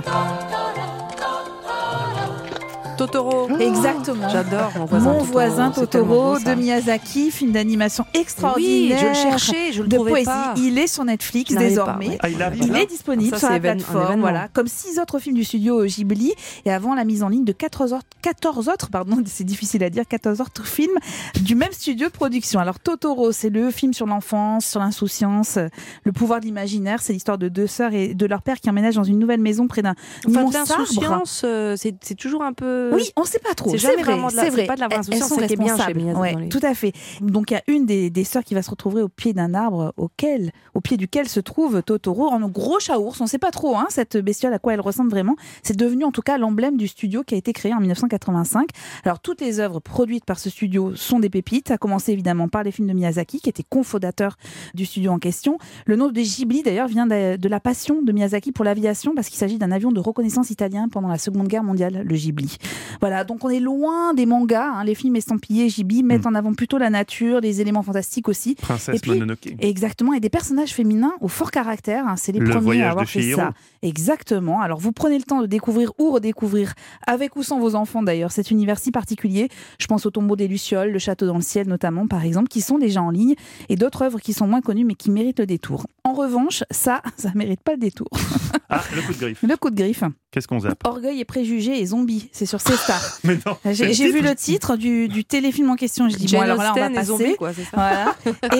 Totoro. Exactement. J'adore Mon voisin Totoro de Miyazaki, film d'animation extraordinaire. Oui, je le cherchais, je le trouvais pas. Il est sur Netflix désormais. Il est disponible sur la plateforme. Voilà, comme 6 autres films du studio Ghibli et avant la mise en ligne de 14 autres, c'est difficile à dire, 14 autres films du même studio de production. Alors Totoro, c'est le film sur l'enfance, sur l'insouciance, le pouvoir de l'imaginaire. C'est l'histoire de 2 sœurs et de leur père qui emménagent dans une nouvelle maison près d'un immense arbre. L'insouciance, c'est toujours un peu... Oui, on ne sait pas trop. C'est jamais vraiment de la, c'est pas de la vraie insouciance, c'est qui est bien chez Miyazaki. Tout à fait. Donc il y a une des sœurs qui va se retrouver au pied d'un arbre au pied duquel se trouve Totoro en gros chat ours. On ne sait pas trop cette bestiole à quoi elle ressemble vraiment. C'est devenu en tout cas l'emblème du studio qui a été créé en 1985. Alors toutes les œuvres produites par ce studio sont des pépites, à commencer évidemment par les films de Miyazaki qui était cofondateur du studio en question. Le nom de Ghibli d'ailleurs vient de la passion de Miyazaki pour l'aviation parce qu'il s'agit d'un avion de reconnaissance italien pendant la Seconde Guerre mondiale, le Ghibli. Voilà, donc on est loin des mangas. Les films estampillés Ghibli mettent en avant plutôt la nature, des éléments fantastiques aussi. Princesse Mononoke. Exactement, et des personnages féminins au fort caractère. C'est les premiers à avoir fait ça. Exactement. Alors vous prenez le temps de découvrir ou redécouvrir, avec ou sans vos enfants d'ailleurs, cet univers si particulier. Je pense au Tombeau des Lucioles, Le Château dans le ciel notamment, par exemple, qui sont déjà en ligne, et d'autres œuvres qui sont moins connues mais qui méritent le détour. En revanche, ça mérite pas le détour. Ah, le coup de griffe. Le coup de griffe. Qu'est-ce qu'on zappe? Orgueil et préjugés et zombies. C'est sur C-Star. Mais non. J'ai vu le titre du téléfilm en question. Je dis bon, alors là on va passer. Zombies, quoi, c'est ça. Voilà.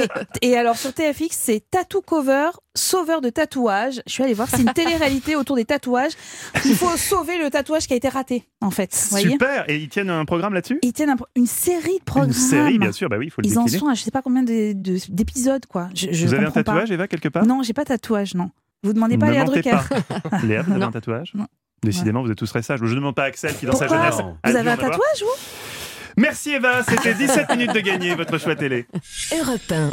Et alors sur TFX, c'est Tattoo Cover, sauveur de tatouages. Je suis allée voir, c'est une télé-réalité autour des tatouages. Il faut sauver le tatouage qui a été raté, en fait. Super. Et ils tiennent un programme là-dessus? Ils tiennent une série de programmes. Une série, bien sûr. Bah oui, il faut le décliner. Ils en sont à je sais pas combien d'épisodes, quoi. Vous avez un tatouage, Eva, quelque part? Non, j'ai pas de tatouage, non. Vous demandez pas à Léa Drucker. Léa, vous avez un tatouage? Non. Décidément, vous êtes tous très sages. Je ne demande pas à Axel qui, dans sa Pourquoi jeunesse... Vous avez un tatouage, vous? Merci Eva, c'était 17 minutes de gagner, votre choix télé. Europe 1.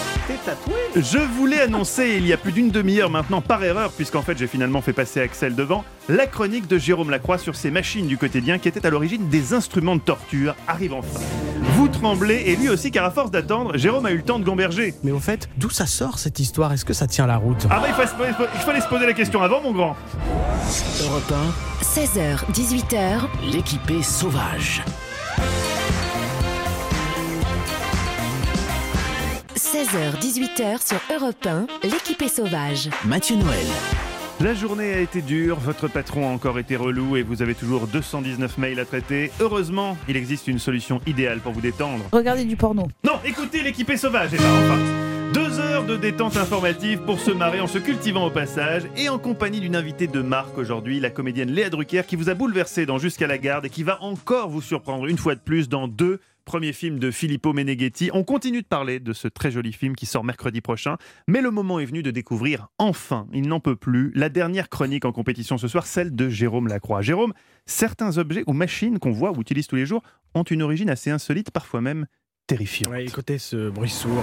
Je voulais annoncer il y a plus d'une demi-heure maintenant, par erreur, puisqu'en fait j'ai finalement fait passer Axel devant, la chronique de Jérôme Lacroix sur ces machines du quotidien qui étaient à l'origine des instruments de torture arrive enfin. Vous tremblez, et lui aussi, car à force d'attendre, Jérôme a eu le temps de gamberger. Mais au fait, d'où ça sort cette histoire? Est-ce que ça tient la route? Ah bah il fallait se poser la question avant, mon grand. Europe 1, 16h, 18h, l'équipée sauvage. 16h, 18h sur Europe 1, l'équipée sauvage. Mathieu Noël. La journée a été dure, votre patron a encore été relou et vous avez toujours 219 mails à traiter. Heureusement, il existe une solution idéale pour vous détendre. Regardez du porno. Non, écoutez l'équipée sauvage, et enfin. 2 heures de détente informative pour se marrer en se cultivant au passage et en compagnie d'une invitée de marque aujourd'hui, la comédienne Léa Drucker qui vous a bouleversé dans Jusqu'à la garde et qui va encore vous surprendre une fois de plus dans 2 premier film de Filippo Meneghetti. On continue de parler de ce très joli film qui sort mercredi prochain, mais le moment est venu de découvrir enfin, il n'en peut plus, la dernière chronique en compétition ce soir, celle de Jérôme Lacroix. Jérôme, certains objets ou machines qu'on voit ou utilise tous les jours ont une origine assez insolite, parfois même terrifiante. Ouais, écoutez ce bruit sourd,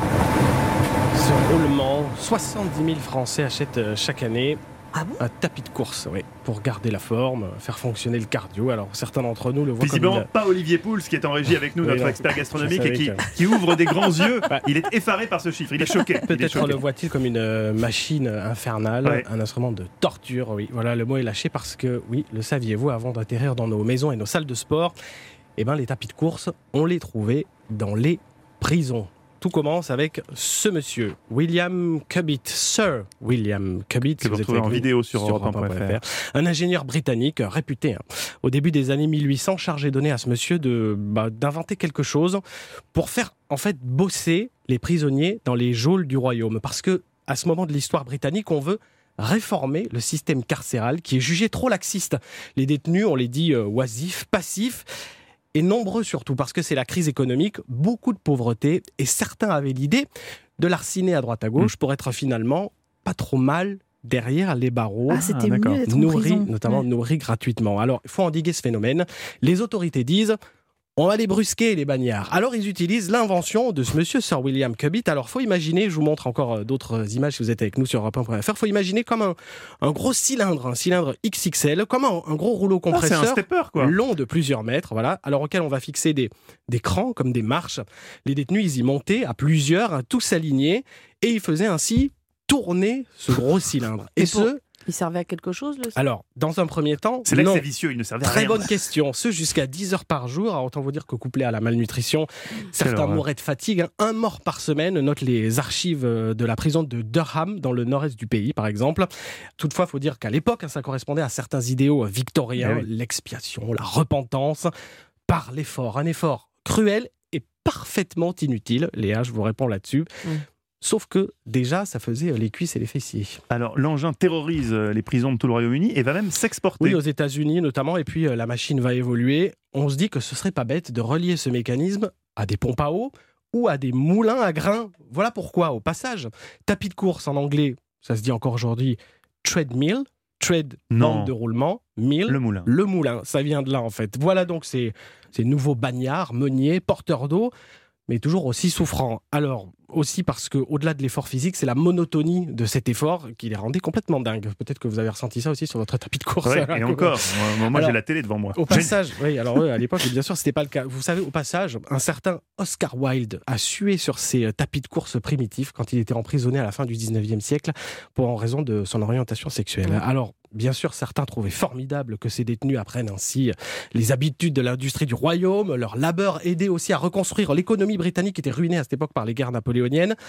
ce roulement. 70 000 Français achètent chaque année un tapis de course, pour garder la forme, faire fonctionner le cardio. Alors certains d'entre nous le voient visiblement comme pas Olivier Pouls qui est en régie avec nous, notre expert gastronomique, et qui ouvre des grands yeux. Il est effaré par ce chiffre, il est choqué. Peut-être le voit-il comme une machine infernale, un instrument de torture. Oui, voilà, le mot est lâché parce que, oui, le saviez-vous, avant d'atterrir dans nos maisons et nos salles de sport, les tapis de course, on les trouvait dans les prisons. Tout commence avec ce monsieur, William Cubitt, Sir William Cubitt, que vous retrouvez en vidéo sur Europe1.fr. Un ingénieur britannique réputé. Au début des années 1800, chargé donné à ce monsieur d'inventer quelque chose pour faire en fait bosser les prisonniers dans les geôles du royaume. Parce que à ce moment de l'histoire britannique, on veut réformer le système carcéral qui est jugé trop laxiste. Les détenus, on les dit oisifs, passifs, et nombreux surtout, parce que c'est la crise économique, beaucoup de pauvreté, et certains avaient l'idée de larciner à droite à gauche pour être finalement pas trop mal derrière les barreaux, c'était mieux d'être en prison. Notamment nourris gratuitement. Alors, il faut endiguer ce phénomène. Les autorités disent: on va les brusquer, les bagnards. Alors, ils utilisent l'invention de ce monsieur, Sir William Cubitt. Alors, il faut imaginer, je vous montre encore d'autres images si vous êtes avec nous sur Europe1.fr, il faut imaginer comme un gros cylindre, un cylindre XXL, comme un gros rouleau compresseur, c'est un stepper, quoi, long de plusieurs mètres, voilà, alors auquel on va fixer des crans, comme des marches. Les détenus, ils y montaient à plusieurs, tous alignés, et ils faisaient ainsi tourner ce gros cylindre. Il servait à quelque chose, Alors, dans un premier temps, c'est là que c'est vicieux, il ne servait à rien. Très bonne question. Ce jusqu'à 10 heures par jour. Alors, autant vous dire que couplé à la malnutrition, certains mouraient de fatigue. Un mort par semaine, notent les archives de la prison de Durham, dans le nord-est du pays, par exemple. Toutefois, il faut dire qu'à l'époque, ça correspondait à certains idéaux victoriens, l'expiation, la repentance, par l'effort. Un effort cruel et parfaitement inutile. Léa, je vous réponds là-dessus. Sauf que, déjà, ça faisait les cuisses et les fessiers. Alors, l'engin terrorise les prisons de tout le Royaume-Uni et va même s'exporter. Oui, aux États-Unis notamment, et puis la machine va évoluer. On se dit que ce serait pas bête de relier ce mécanisme à des pompes à eau ou à des moulins à grains. Voilà pourquoi, au passage, tapis de course en anglais, ça se dit encore aujourd'hui, treadmill, bande de roulement, mill, le moulin. Ça vient de là, en fait. Voilà donc ces nouveaux bagnards, meuniers, porteurs d'eau, mais toujours aussi souffrants. Alors, aussi parce qu'au-delà de l'effort physique, c'est la monotonie de cet effort qui les rendait complètement dingues. Peut-être que vous avez ressenti ça aussi sur votre tapis de course. Oui, et encore, moi j'ai la télé devant moi. Au passage, à l'époque, bien sûr, c'était pas le cas. Vous savez, au passage, un certain Oscar Wilde a sué sur ses tapis de course primitifs quand il était emprisonné à la fin du 19e siècle en raison de son orientation sexuelle. Alors, bien sûr, certains trouvaient formidable que ces détenus apprennent ainsi les habitudes de l'industrie du royaume. Leur labeur aidait aussi à reconstruire l'économie britannique qui était ruinée à cette époque par les guerres napoléoniennes.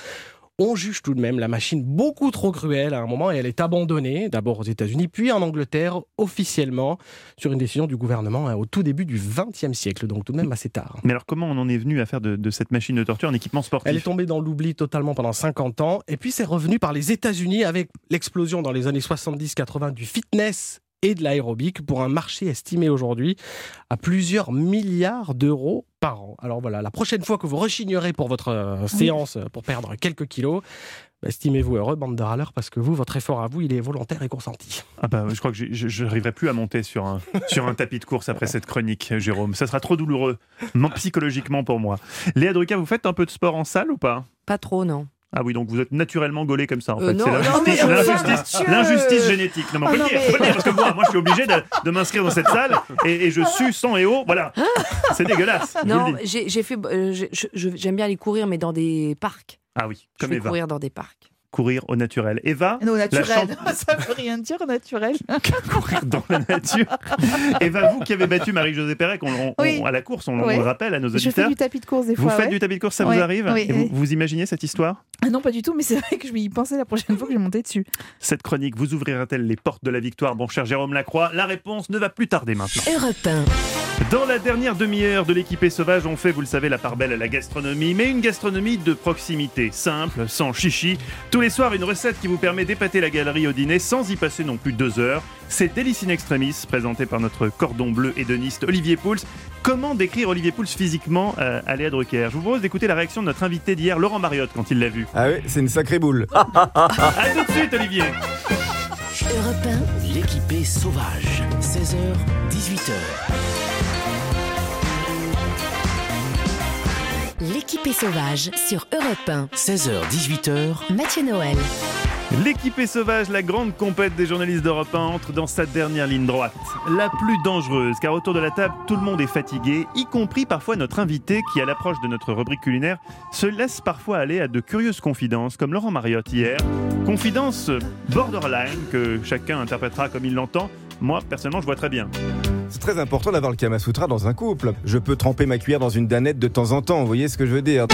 On juge tout de même la machine beaucoup trop cruelle à un moment et elle est abandonnée, d'abord aux États-Unis, puis en Angleterre, officiellement, sur une décision du gouvernement au tout début du XXe siècle, donc tout de même assez tard. Mais alors comment on en est venu à faire de cette machine de torture un équipement sportif ? Elle est tombée dans l'oubli totalement pendant 50 ans, et puis c'est revenu par les États-Unis avec l'explosion dans les années 70-80 du fitness et de l'aérobic pour un marché estimé aujourd'hui à plusieurs milliards d'euros par an. Alors voilà, la prochaine fois que vous rechignerez pour votre séance pour perdre quelques kilos, estimez-vous heureux, bande de râleurs, parce que votre effort à vous, il est volontaire et consenti. Je crois que je n'arriverai plus à monter sur un tapis de course après cette chronique, Jérôme. Ça sera trop douloureux, psychologiquement pour moi. Léa Drucker, vous faites un peu de sport en salle ou pas ? Pas trop, non. Ah oui, donc vous êtes naturellement gaulé comme ça, en fait. Non, c'est l'injustice génétique. Non, mais on peut le dire, parce que moi je suis obligé de m'inscrire dans cette salle et je sue sang et eau. Voilà, c'est dégueulasse. Non, j'aime bien aller courir, mais dans des parcs. Ah oui, comme Eva. Courir dans des parcs. Courir au naturel. Eva, au naturel, ça veut rien dire naturel. Courir dans la nature. Eva, vous qui avez battu Marie-Josée Pérec à la course, on le rappelle à nos auditeurs. Je fais du tapis de course des fois. Vous faites du tapis de course, ça vous arrive ? Oui. Et vous imaginez cette histoire ? Non, pas du tout, mais c'est vrai que je vais y penser la prochaine fois que je vais monter dessus. Cette chronique vous ouvrira-t-elle les portes de la victoire, bon cher Jérôme Lacroix ? La réponse ne va plus tarder maintenant. Europe 1. Dans la dernière demi-heure de l'équipée sauvage, on fait, vous le savez, la part belle à la gastronomie, mais une gastronomie de proximité, simple, sans chichi. Tous les soirs, une recette qui vous permet d'épater la galerie au dîner sans y passer non plus 2 heures. C'est Délice in Extremis, présenté par notre cordon bleu hédoniste Olivier Pouls. Comment décrire Olivier Pouls physiquement à Léa Drucker? Je vous propose d'écouter la réaction de notre invité d'hier, Laurent Mariotte, quand il l'a vu. Ah oui, c'est une sacrée boule. À tout de suite, Olivier. Europe 1, L'équipé sauvage. 16h, 18h. l'équipé sauvage sur Europe 1. 16h, 18h. Mathieu Noël. L'équipé sauvage, la grande compète des journalistes d'Europe 1, entre dans sa dernière ligne droite. La plus dangereuse, car autour de la table, tout le monde est fatigué, y compris parfois notre invité qui, à l'approche de notre rubrique culinaire, se laisse parfois aller à de curieuses confidences, comme Laurent Mariotte hier. Confidences borderline, que chacun interprétera comme il l'entend. Moi, personnellement, je vois très bien. C'est très important d'avoir le Kama Sutra dans un couple. Je peux tremper ma cuillère dans une danette de temps en temps, vous voyez ce que je veux dire?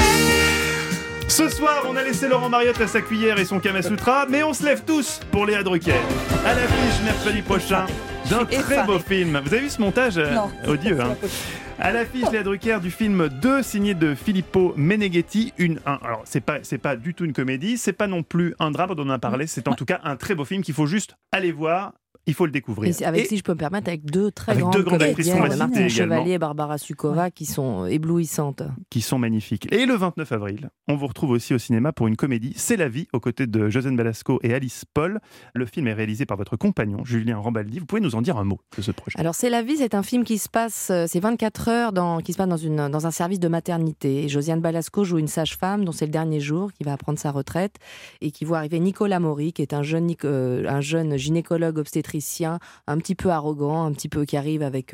Ce soir, on a laissé Laurent Mariotte à sa cuillère et son Kama Sutra, mais on se lève tous pour Léa Drucker. À l'affiche mercredi prochain d'un très beau film. Vous avez vu ce montage odieux, hein? À l'affiche, Léa Drucker, du film 2, signé de Filippo Meneghetti. Alors, c'est pas du tout une comédie, c'est pas non plus un drame dont on a parlé, c'est en tout cas un très beau film qu'il faut juste aller voir. Il faut le découvrir. Et si je peux me permettre, avec deux grandes comédiennes, Martine Chevalier et Barbara Sukova, qui sont éblouissantes. Qui sont magnifiques. Et le 29 avril, on vous retrouve aussi au cinéma pour une comédie, C'est la vie, aux côtés de Josène Balasco et Alice Paul. Le film est réalisé par votre compagnon, Julien Rambaldi. Vous pouvez nous en dire un mot de ce projet? Alors, C'est la vie, c'est un film qui se passe, c'est 24 heures, qui se passe dans un service de maternité. Et Josiane Balasco joue une sage-femme dont c'est le dernier jour, qui va prendre sa retraite, et qui voit arriver Nicolas Maury, qui est un jeune gynécologue obstétricien, un petit peu arrogant, un petit peu qui arrive avec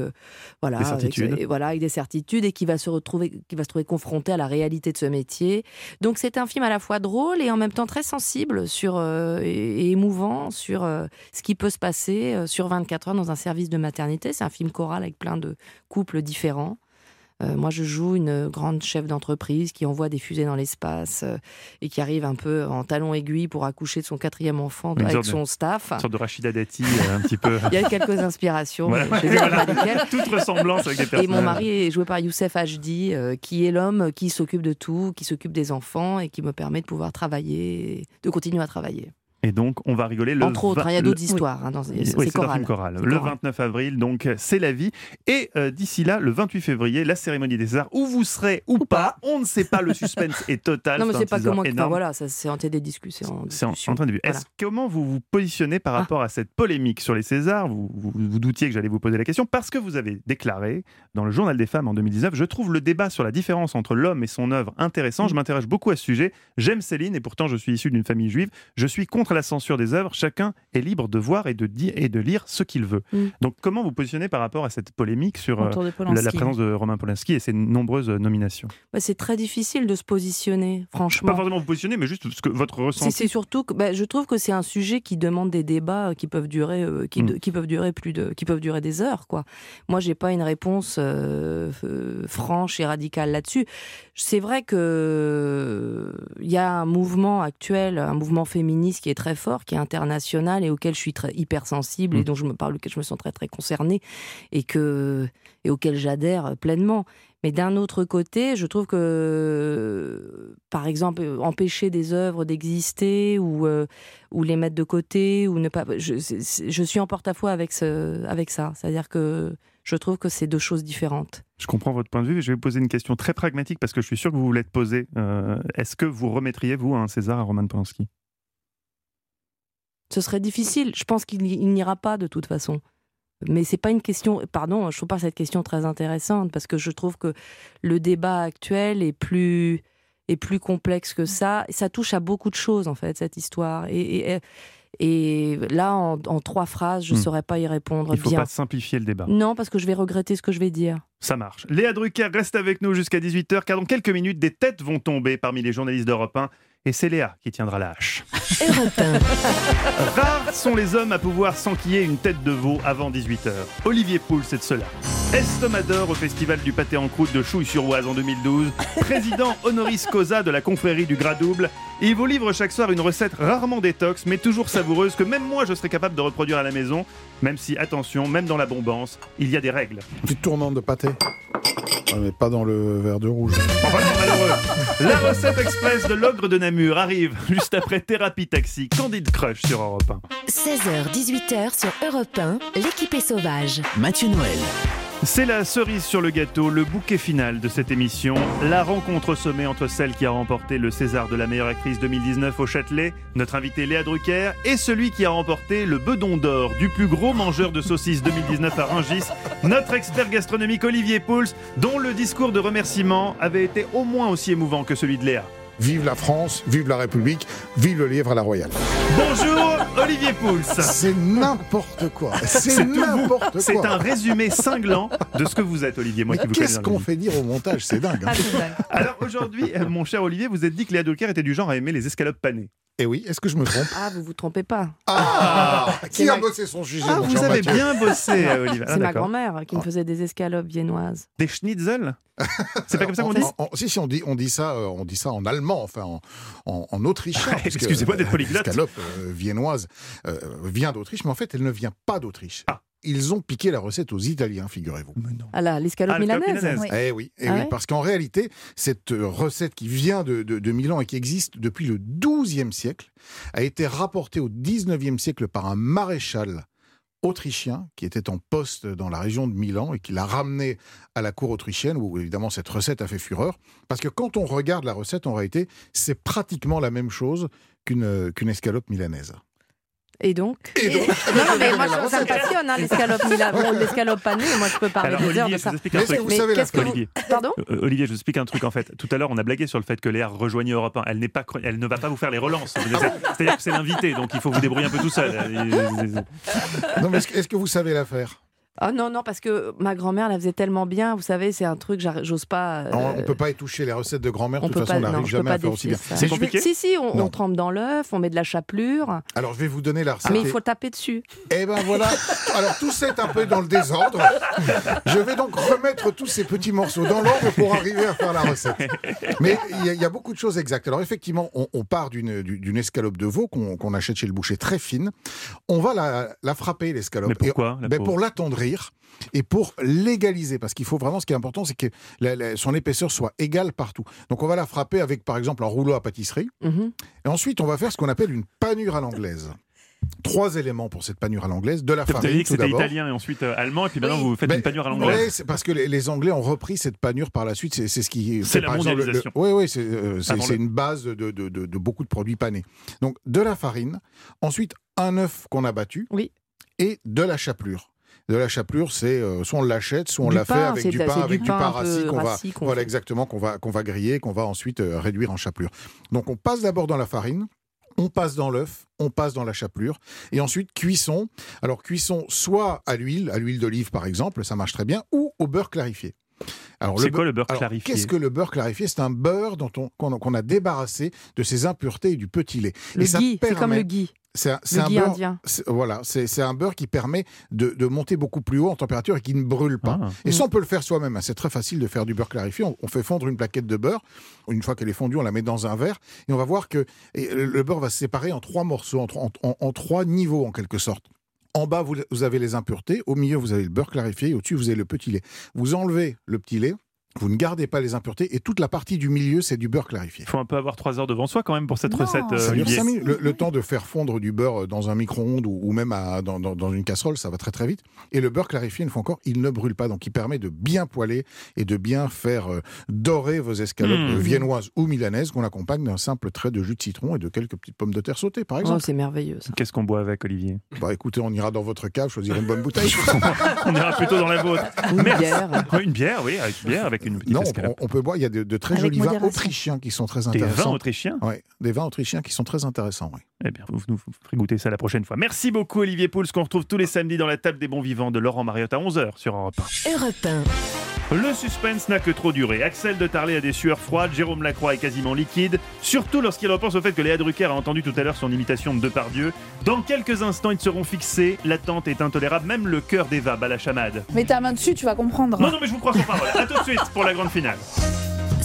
avec des certitudes et qui va se trouver confronté à la réalité de ce métier. Donc c'est un film à la fois drôle et en même temps très sensible et émouvant sur ce qui peut se passer sur 24 heures dans un service de maternité. C'est un film choral avec plein de couples différents. Moi, je joue une grande chef d'entreprise qui envoie des fusées dans l'espace et qui arrive un peu en talons aiguilles pour accoucher de son 4e enfant avec son staff. Une sorte de Rachida Dati, un petit peu. Il y a quelques inspirations. Voilà. Toute ressemblance avec des personnages. Et mon mari est joué par Youssef Hachdi, qui est l'homme qui s'occupe de tout, qui s'occupe des enfants et qui me permet de pouvoir travailler, de continuer à travailler. Et donc, on va rigoler Entre autres, il y a d'autres histoires. C'est un film choral. Le 29 avril, donc, C'est la vie. Et d'ici là, le 28 février, la cérémonie des arts, où vous serez ou pas, on ne sait pas, le suspense est total. Non, mais c'est pas que moi qui... voilà, c'est en des discussions. C'est en train de vue. Voilà. Comment vous vous positionnez par rapport à cette polémique sur les Césars? Vous doutiez que j'allais vous poser la question, parce que vous avez déclaré, dans le Journal des femmes en 2019, je trouve le débat sur la différence entre l'homme et son œuvre intéressant. Je m'intéresse beaucoup à ce sujet. J'aime Céline, et pourtant je suis issu d'une famille juive. Je suis contre la censure des œuvres, chacun est libre de voir et de lire ce qu'il veut. Donc comment vous positionnez par rapport à cette polémique sur la présence de Roman Polanski et ses nombreuses nominations? C'est très difficile de se positionner, franchement. Pas forcément vous positionner, mais juste votre ressenti. C'est surtout que je trouve que c'est un sujet qui demande des débats qui peuvent durer qui peuvent durer des heures, quoi. Moi, j'ai pas une réponse franche et radicale là-dessus. C'est vrai que il y a un mouvement actuel, un mouvement féministe qui est très fort, qui est international et auquel je suis hypersensible et dont auquel je me sens très très concernée et auquel j'adhère pleinement. Mais d'un autre côté, je trouve que, par exemple, empêcher des œuvres d'exister ou les mettre de côté ou ne pas, je suis en porte-à-faux avec ça. C'est-à-dire que je trouve que c'est deux choses différentes. Je comprends votre point de vue, mais je vais vous poser une question très pragmatique parce que je suis sûr que vous voulez te poser. Est-ce que vous remettriez, vous, un César à Roman Polanski? Ce serait difficile. Je pense qu'il n'ira pas de toute façon. Mais c'est pas une question. Pardon, je trouve pas cette question très intéressante parce que je trouve que le débat actuel est plus complexe que ça. Ça touche à beaucoup de choses en fait cette histoire. Et là, en 3 phrases, je ne saurais pas y répondre bien. Il ne faut pas simplifier le débat. Non, parce que je vais regretter ce que je vais dire. Ça marche. Léa Drucker reste avec nous jusqu'à 18h, car dans quelques minutes, des têtes vont tomber parmi les journalistes d'Europe 1. Et c'est Léa qui tiendra la hache. Europe 1. Rares sont les hommes à pouvoir s'enquiller une tête de veau avant 18h. Olivier Pouls est de cela. Estomador au festival du pâté en croûte de Chouille-sur-Oise en 2012. Président honoris causa de la confrérie du Gras Double. Et il vous livre chaque soir une recette rarement détox, mais toujours savoureuse, que même moi je serais capable de reproduire à la maison. Même si, attention, même dans l'abondance, il y a des règles. Petit tournant de pâté. Mais pas dans le verre de rouge. Enfin, non, malheureux. La recette express de l'ogre de Namur arrive juste après Thérapie Taxi, Candide Crush sur Europe 1. 16h-18h sur Europe 1, l'équipe est sauvage. Mathieu Noël. C'est la cerise sur le gâteau, le bouquet final de cette émission. La rencontre au sommet entre celle qui a remporté le César de la meilleure actrice 2019 au Châtelet, notre invitée Léa Drucker, et celui qui a remporté le Bedon d'or du plus gros mangeur de saucisses 2019 à Rungis, notre expert gastronomique Olivier Pouls, dont le discours de remerciement avait été au moins aussi émouvant que celui de Léa. Vive la France, vive la République, vive le lièvre à la royale. Bonjour Olivier Pouls. C'est n'importe quoi. C'est n'importe quoi. C'est un résumé cinglant de ce que vous êtes, Olivier. Moi qui vous connais. Qu'est-ce qu'on fait dire au montage? C'est dingue. Hein. Alors aujourd'hui, mon cher Olivier, vous êtes dit que Léa Drucker était du genre à aimer les escalopes panées. Eh oui, est-ce que je me trompe? Ah, vous vous trompez pas. Qui a bossé son sujet? Ah, vous avez bien bossé, Olivier. C'est ma grand-mère qui me faisait des escalopes viennoises. Des schnitzel? C'est pas comme ça qu'on dit? Si, on dit ça en allemand, enfin en autrichien. Excusez-moi d'être polyglotte. L'escalope viennoise vient d'Autriche, mais en fait, elle ne vient pas d'Autriche. Ils ont piqué la recette aux Italiens, figurez-vous. Ah là, l'escalope milanaise. Oui. Oui, parce qu'en réalité, cette recette qui vient de Milan et qui existe depuis le XIIe siècle, a été rapportée au XIXe siècle par un maréchal autrichien qui était en poste dans la région de Milan et qui l'a ramené à la cour autrichienne, où évidemment cette recette a fait fureur. Parce que quand on regarde la recette, en réalité, c'est pratiquement la même chose qu'une escalope milanaise. Et donc Non, mais moi, ça me passionne, l'escalope panée. Moi, je peux parler des heures de ça. Pardon Olivier, je vous explique un truc, en fait. Tout à l'heure, on a blagué sur le fait que Léa rejoignait Europe 1. Elle ne va pas vous faire les relances. C'est-à-dire que c'est l'invité, donc il faut vous débrouiller un peu tout seul. Non, mais est-ce que vous savez la faire? Ah non, parce que ma grand-mère la faisait tellement bien, vous savez, c'est un truc, j'ose pas... On ne peut pas toucher les recettes de grand-mère, de toute façon, on n'arrive jamais à faire aussi bien. C'est compliqué? Si, on trempe dans l'œuf, on met de la chapelure... Alors, je vais vous donner la recette. Mais il faut taper dessus. Eh ben voilà. Alors, tout c'est un peu dans le désordre. Je vais donc remettre tous ces petits morceaux dans l'ordre pour arriver à faire la recette. Mais il y a beaucoup de choses exactes. Alors, effectivement, on part d'une escalope de veau qu'on achète chez le boucher très fine. On va la frapper, l'escalope. Mais pourquoi? Pour l'attendrir et pour l'égaliser, parce qu'il faut vraiment, ce qui est important, c'est que son épaisseur soit égale partout. Donc on va la frapper avec, par exemple, un rouleau à pâtisserie. Et ensuite, on va faire ce qu'on appelle une panure à l'anglaise. 3 éléments pour cette panure à l'anglaise. De la farine, vous avez dit que tout c'était d'abord. italien et ensuite allemand, et puis maintenant vous faites une panure à l'anglaise. Oui, c'est parce que les Anglais ont repris cette panure par la suite. C'est ce qui c'est la mondialisation. Oui, c'est une base de beaucoup de produits panés. Donc de la farine, ensuite un œuf qu'on a battu, et de la chapelure. De la chapelure, c'est soit on l'achète, soit on la fait avec du pain rassis qu'on va griller, qu'on va ensuite réduire en chapelure. Donc on passe d'abord dans la farine, on passe dans l'œuf, on passe dans la chapelure, et ensuite cuisson. Alors cuisson soit à l'huile d'olive par exemple, ça marche très bien, ou au beurre clarifié. C'est quoi le beurre clarifié? Qu'est-ce que le beurre clarifié? C'est un beurre qu'on a débarrassé de ses impuretés et du petit lait. Le ghee, c'est comme le ghee. C'est un beurre indien. C'est un beurre qui permet de monter beaucoup plus haut en température et qui ne brûle pas. Et ça, on peut le faire soi-même. C'est très facile de faire du beurre clarifié. On fait fondre une plaquette de beurre. Une fois qu'elle est fondue, on la met dans un verre. Et on va voir que le beurre va se séparer en 3 morceaux, en 3 niveaux en quelque sorte. En bas, vous avez les impuretés. Au milieu, vous avez le beurre clarifié. Et au-dessus, vous avez le petit lait. Vous enlevez le petit lait. Vous ne gardez pas les impuretés et toute la partie du milieu, c'est du beurre clarifié. Il faut un peu avoir 3 heures devant soi quand même pour cette recette. Ça dure 5 minutes. Le temps de faire fondre du beurre dans un micro-ondes ou même dans une casserole, ça va très très vite. Et le beurre clarifié, une fois encore, il ne brûle pas. Donc il permet de bien poêler et de bien faire dorer vos escalopes viennoises ou milanaises qu'on accompagne d'un simple trait de jus de citron et de quelques petites pommes de terre sautées, par exemple. C'est merveilleux ça. Qu'est-ce qu'on boit avec, Olivier? Écoutez, on ira dans votre cave, choisir une bonne bouteille. On ira plutôt dans la vôtre. Une bière. Une bière, oui, avec une petite escalope. On peut boire, il y a de très jolis vins autrichiens qui sont très intéressants. Des vins autrichiens? Oui, des vins autrichiens qui sont très intéressants, oui. Eh bien, vous nous ferez goûter ça la prochaine fois. Merci beaucoup, Olivier Pouls, qu'on retrouve tous les samedis dans la table des bons vivants de Laurent Mariotte à 11h sur Europe 1. Europe 1. Le suspense n'a que trop duré. Axel de Tarlé a des sueurs froides, Jérôme Lacroix est quasiment liquide, surtout lorsqu'il repense au fait que Léa Drucker a entendu tout à l'heure son imitation de Depardieu. Dans quelques instants, ils seront fixés, l'attente est intolérable, même le cœur d'Eva bat la chamade. Mets ta main dessus, tu vas comprendre. Non, mais je vous crois sur parole. À tout de suite pour la grande finale.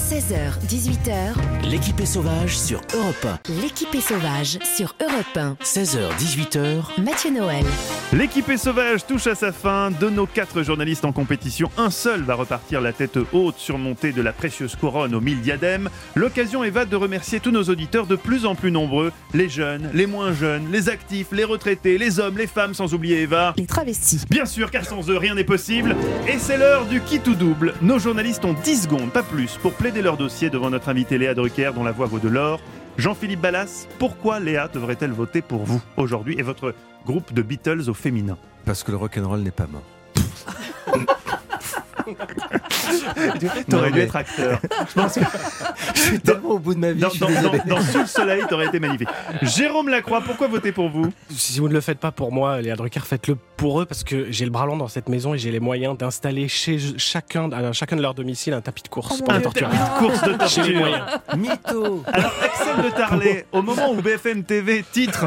16h, 18h. L'équipée sauvage sur Europe 1. L'équipée sauvage sur Europe 1. 16h, 18h. Mathieu Noël. L'équipée sauvage touche à sa fin. De nos 4 journalistes en compétition, un seul va repartir la tête haute, surmontée de la précieuse couronne aux 1000 diadèmes. L'occasion est de remercier tous nos auditeurs de plus en plus nombreux. Les jeunes, les moins jeunes, les actifs, les retraités, les hommes, les femmes, sans oublier Eva. Les travestis. Bien sûr, car sans eux, rien n'est possible. Et c'est l'heure du qui tout double. Nos journalistes ont 10 secondes, pas plus, pour plaider leur dossier devant notre invité Léa Drucker, dont la voix vaut de l'or. Jean-Philippe Ballas, pourquoi Léa devrait-elle voter pour vous aujourd'hui et votre groupe de Beatles au féminin? Parce que le rock'n'roll n'est pas mort. T'aurais dû être acteur. Je pense que je suis tellement au bout de ma vie. Dans Sous le soleil, t'aurais été magnifique. Jérôme Lacroix, pourquoi voter pour vous? Si vous ne le faites pas pour moi, Léa Drucker, faites-le pour eux, parce que j'ai le bras long dans cette maison et j'ai les moyens d'installer chez chacun de leur domicile un tapis de course. Un tapis de course de torture. Mytho. Alors, Axel de Tarlet, au moment où BFM TV titre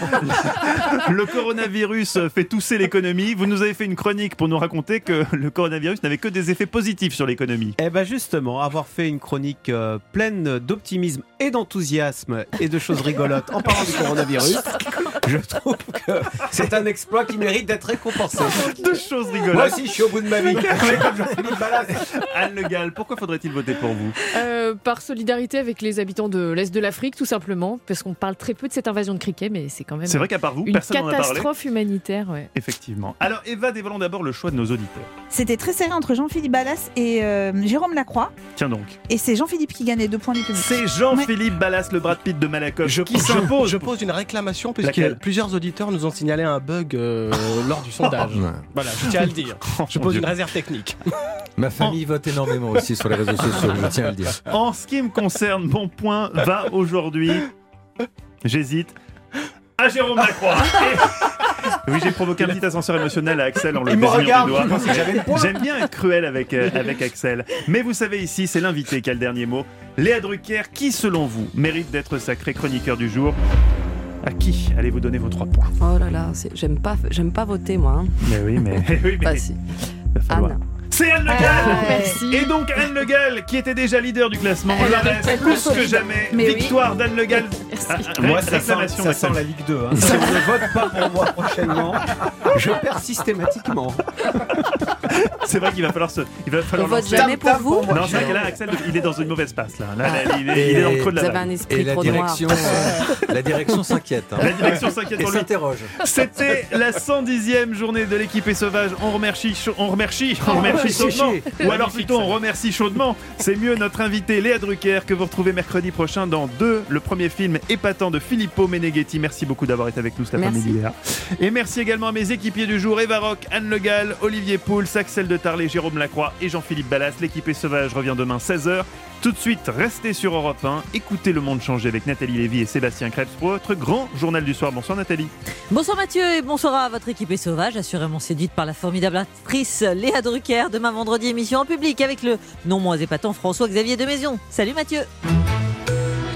le coronavirus fait tousser l'économie, vous nous avez fait une chronique pour nous raconter que le coronavirus n'avait que des effets positifs sur l'économie. Eh bien justement, avoir fait une chronique pleine d'optimisme et d'enthousiasme et de choses rigolotes en parlant du coronavirus, je trouve que c'est un exploit qui mérite d'être récompensé. De choses rigolotes. Moi aussi, je suis au bout de ma vie. Comme Jean-Philippe Ballas. Anne Le Gall, pourquoi faudrait-il voter pour vous? Par solidarité avec les habitants de l'Est de l'Afrique, tout simplement, parce qu'on parle très peu de cette invasion de criquet, mais c'est quand même c'est vrai qu'à part vous, une personne n'en a parlé. Catastrophe humanitaire. Ouais. Effectivement. Alors Eva, dévoilons d'abord le choix de nos auditeurs. C'était très serré entre Jean-Philippe Ballas et Jérôme Lacroix. Tiens donc. Et c'est Jean-Philippe qui gagnait 2 points du public. C'est Jean-Philippe Ballas, le Brad Pitt de Malakoff, qui s'impose. Je pose une réclamation puisque plusieurs auditeurs nous ont signalé un bug lors du sondage. Voilà, je tiens à le dire. Je pose une réserve technique. Ma famille vote énormément aussi sur les réseaux sociaux, je tiens à le dire. En ce qui me concerne, mon point va aujourd'hui, j'hésite, à Jérôme Lacroix. Oui, j'ai provoqué un petit ascenseur émotionnel à Axel en le désignant du doigt. J'aime bien être cruel avec Axel. Mais vous savez, ici, c'est l'invité qui a le dernier mot. Léa Drucker, qui, selon vous, mérite d'être sacré chroniqueur du jour? À qui allez-vous donner vos 3 points? Oh là là, j'aime pas voter, moi. Hein. Mais oui, mais... Bah si. Anne. C'est Anne Le Gall. Merci. Et donc Anne Le Gall, qui était déjà leader du classement, plus que jamais. Victoire d'Anne Le Gall. Moi, ça sent la Ligue 2. Hein. Si on ne vote pas pour moi prochainement, je perds systématiquement. C'est vrai qu'il va falloir on vote jamais pour vous. Non, c'est vrai que là, Axel, il est dans une mauvaise passe. Là, il est dans le creux de la vague. Vous avez un esprit trop noir. La direction s'inquiète. Hein. La direction s'inquiète et pour lui. s'interroge. C'était la 110e journée de l'équipée sauvage. On remercie chaudement. Ou alors plutôt on remercie chaudement. C'est mieux notre invité Léa Drucker que vous retrouvez mercredi prochain dans le premier film épatant de Filippo Meneghetti. Merci beaucoup d'avoir été avec nous cet après-midi, Léa. Et merci également à mes équipiers du jour, Eva Rock, Anne Le Gall, Olivier Pouls, Axel de Tarlet, Jérôme Lacroix et Jean-Philippe Ballas. L'équipée sauvage revient demain 16h. Tout de suite, restez sur Europe 1. Écoutez Le Monde changer avec Nathalie Lévy et Sébastien Krebs pour votre grand journal du soir. Bonsoir Nathalie. Bonsoir Mathieu et bonsoir à votre équipée sauvage, assurément séduite par la formidable actrice Léa Drucker. Demain vendredi, émission en public avec le non moins épatant François-Xavier de Maison. Salut Mathieu.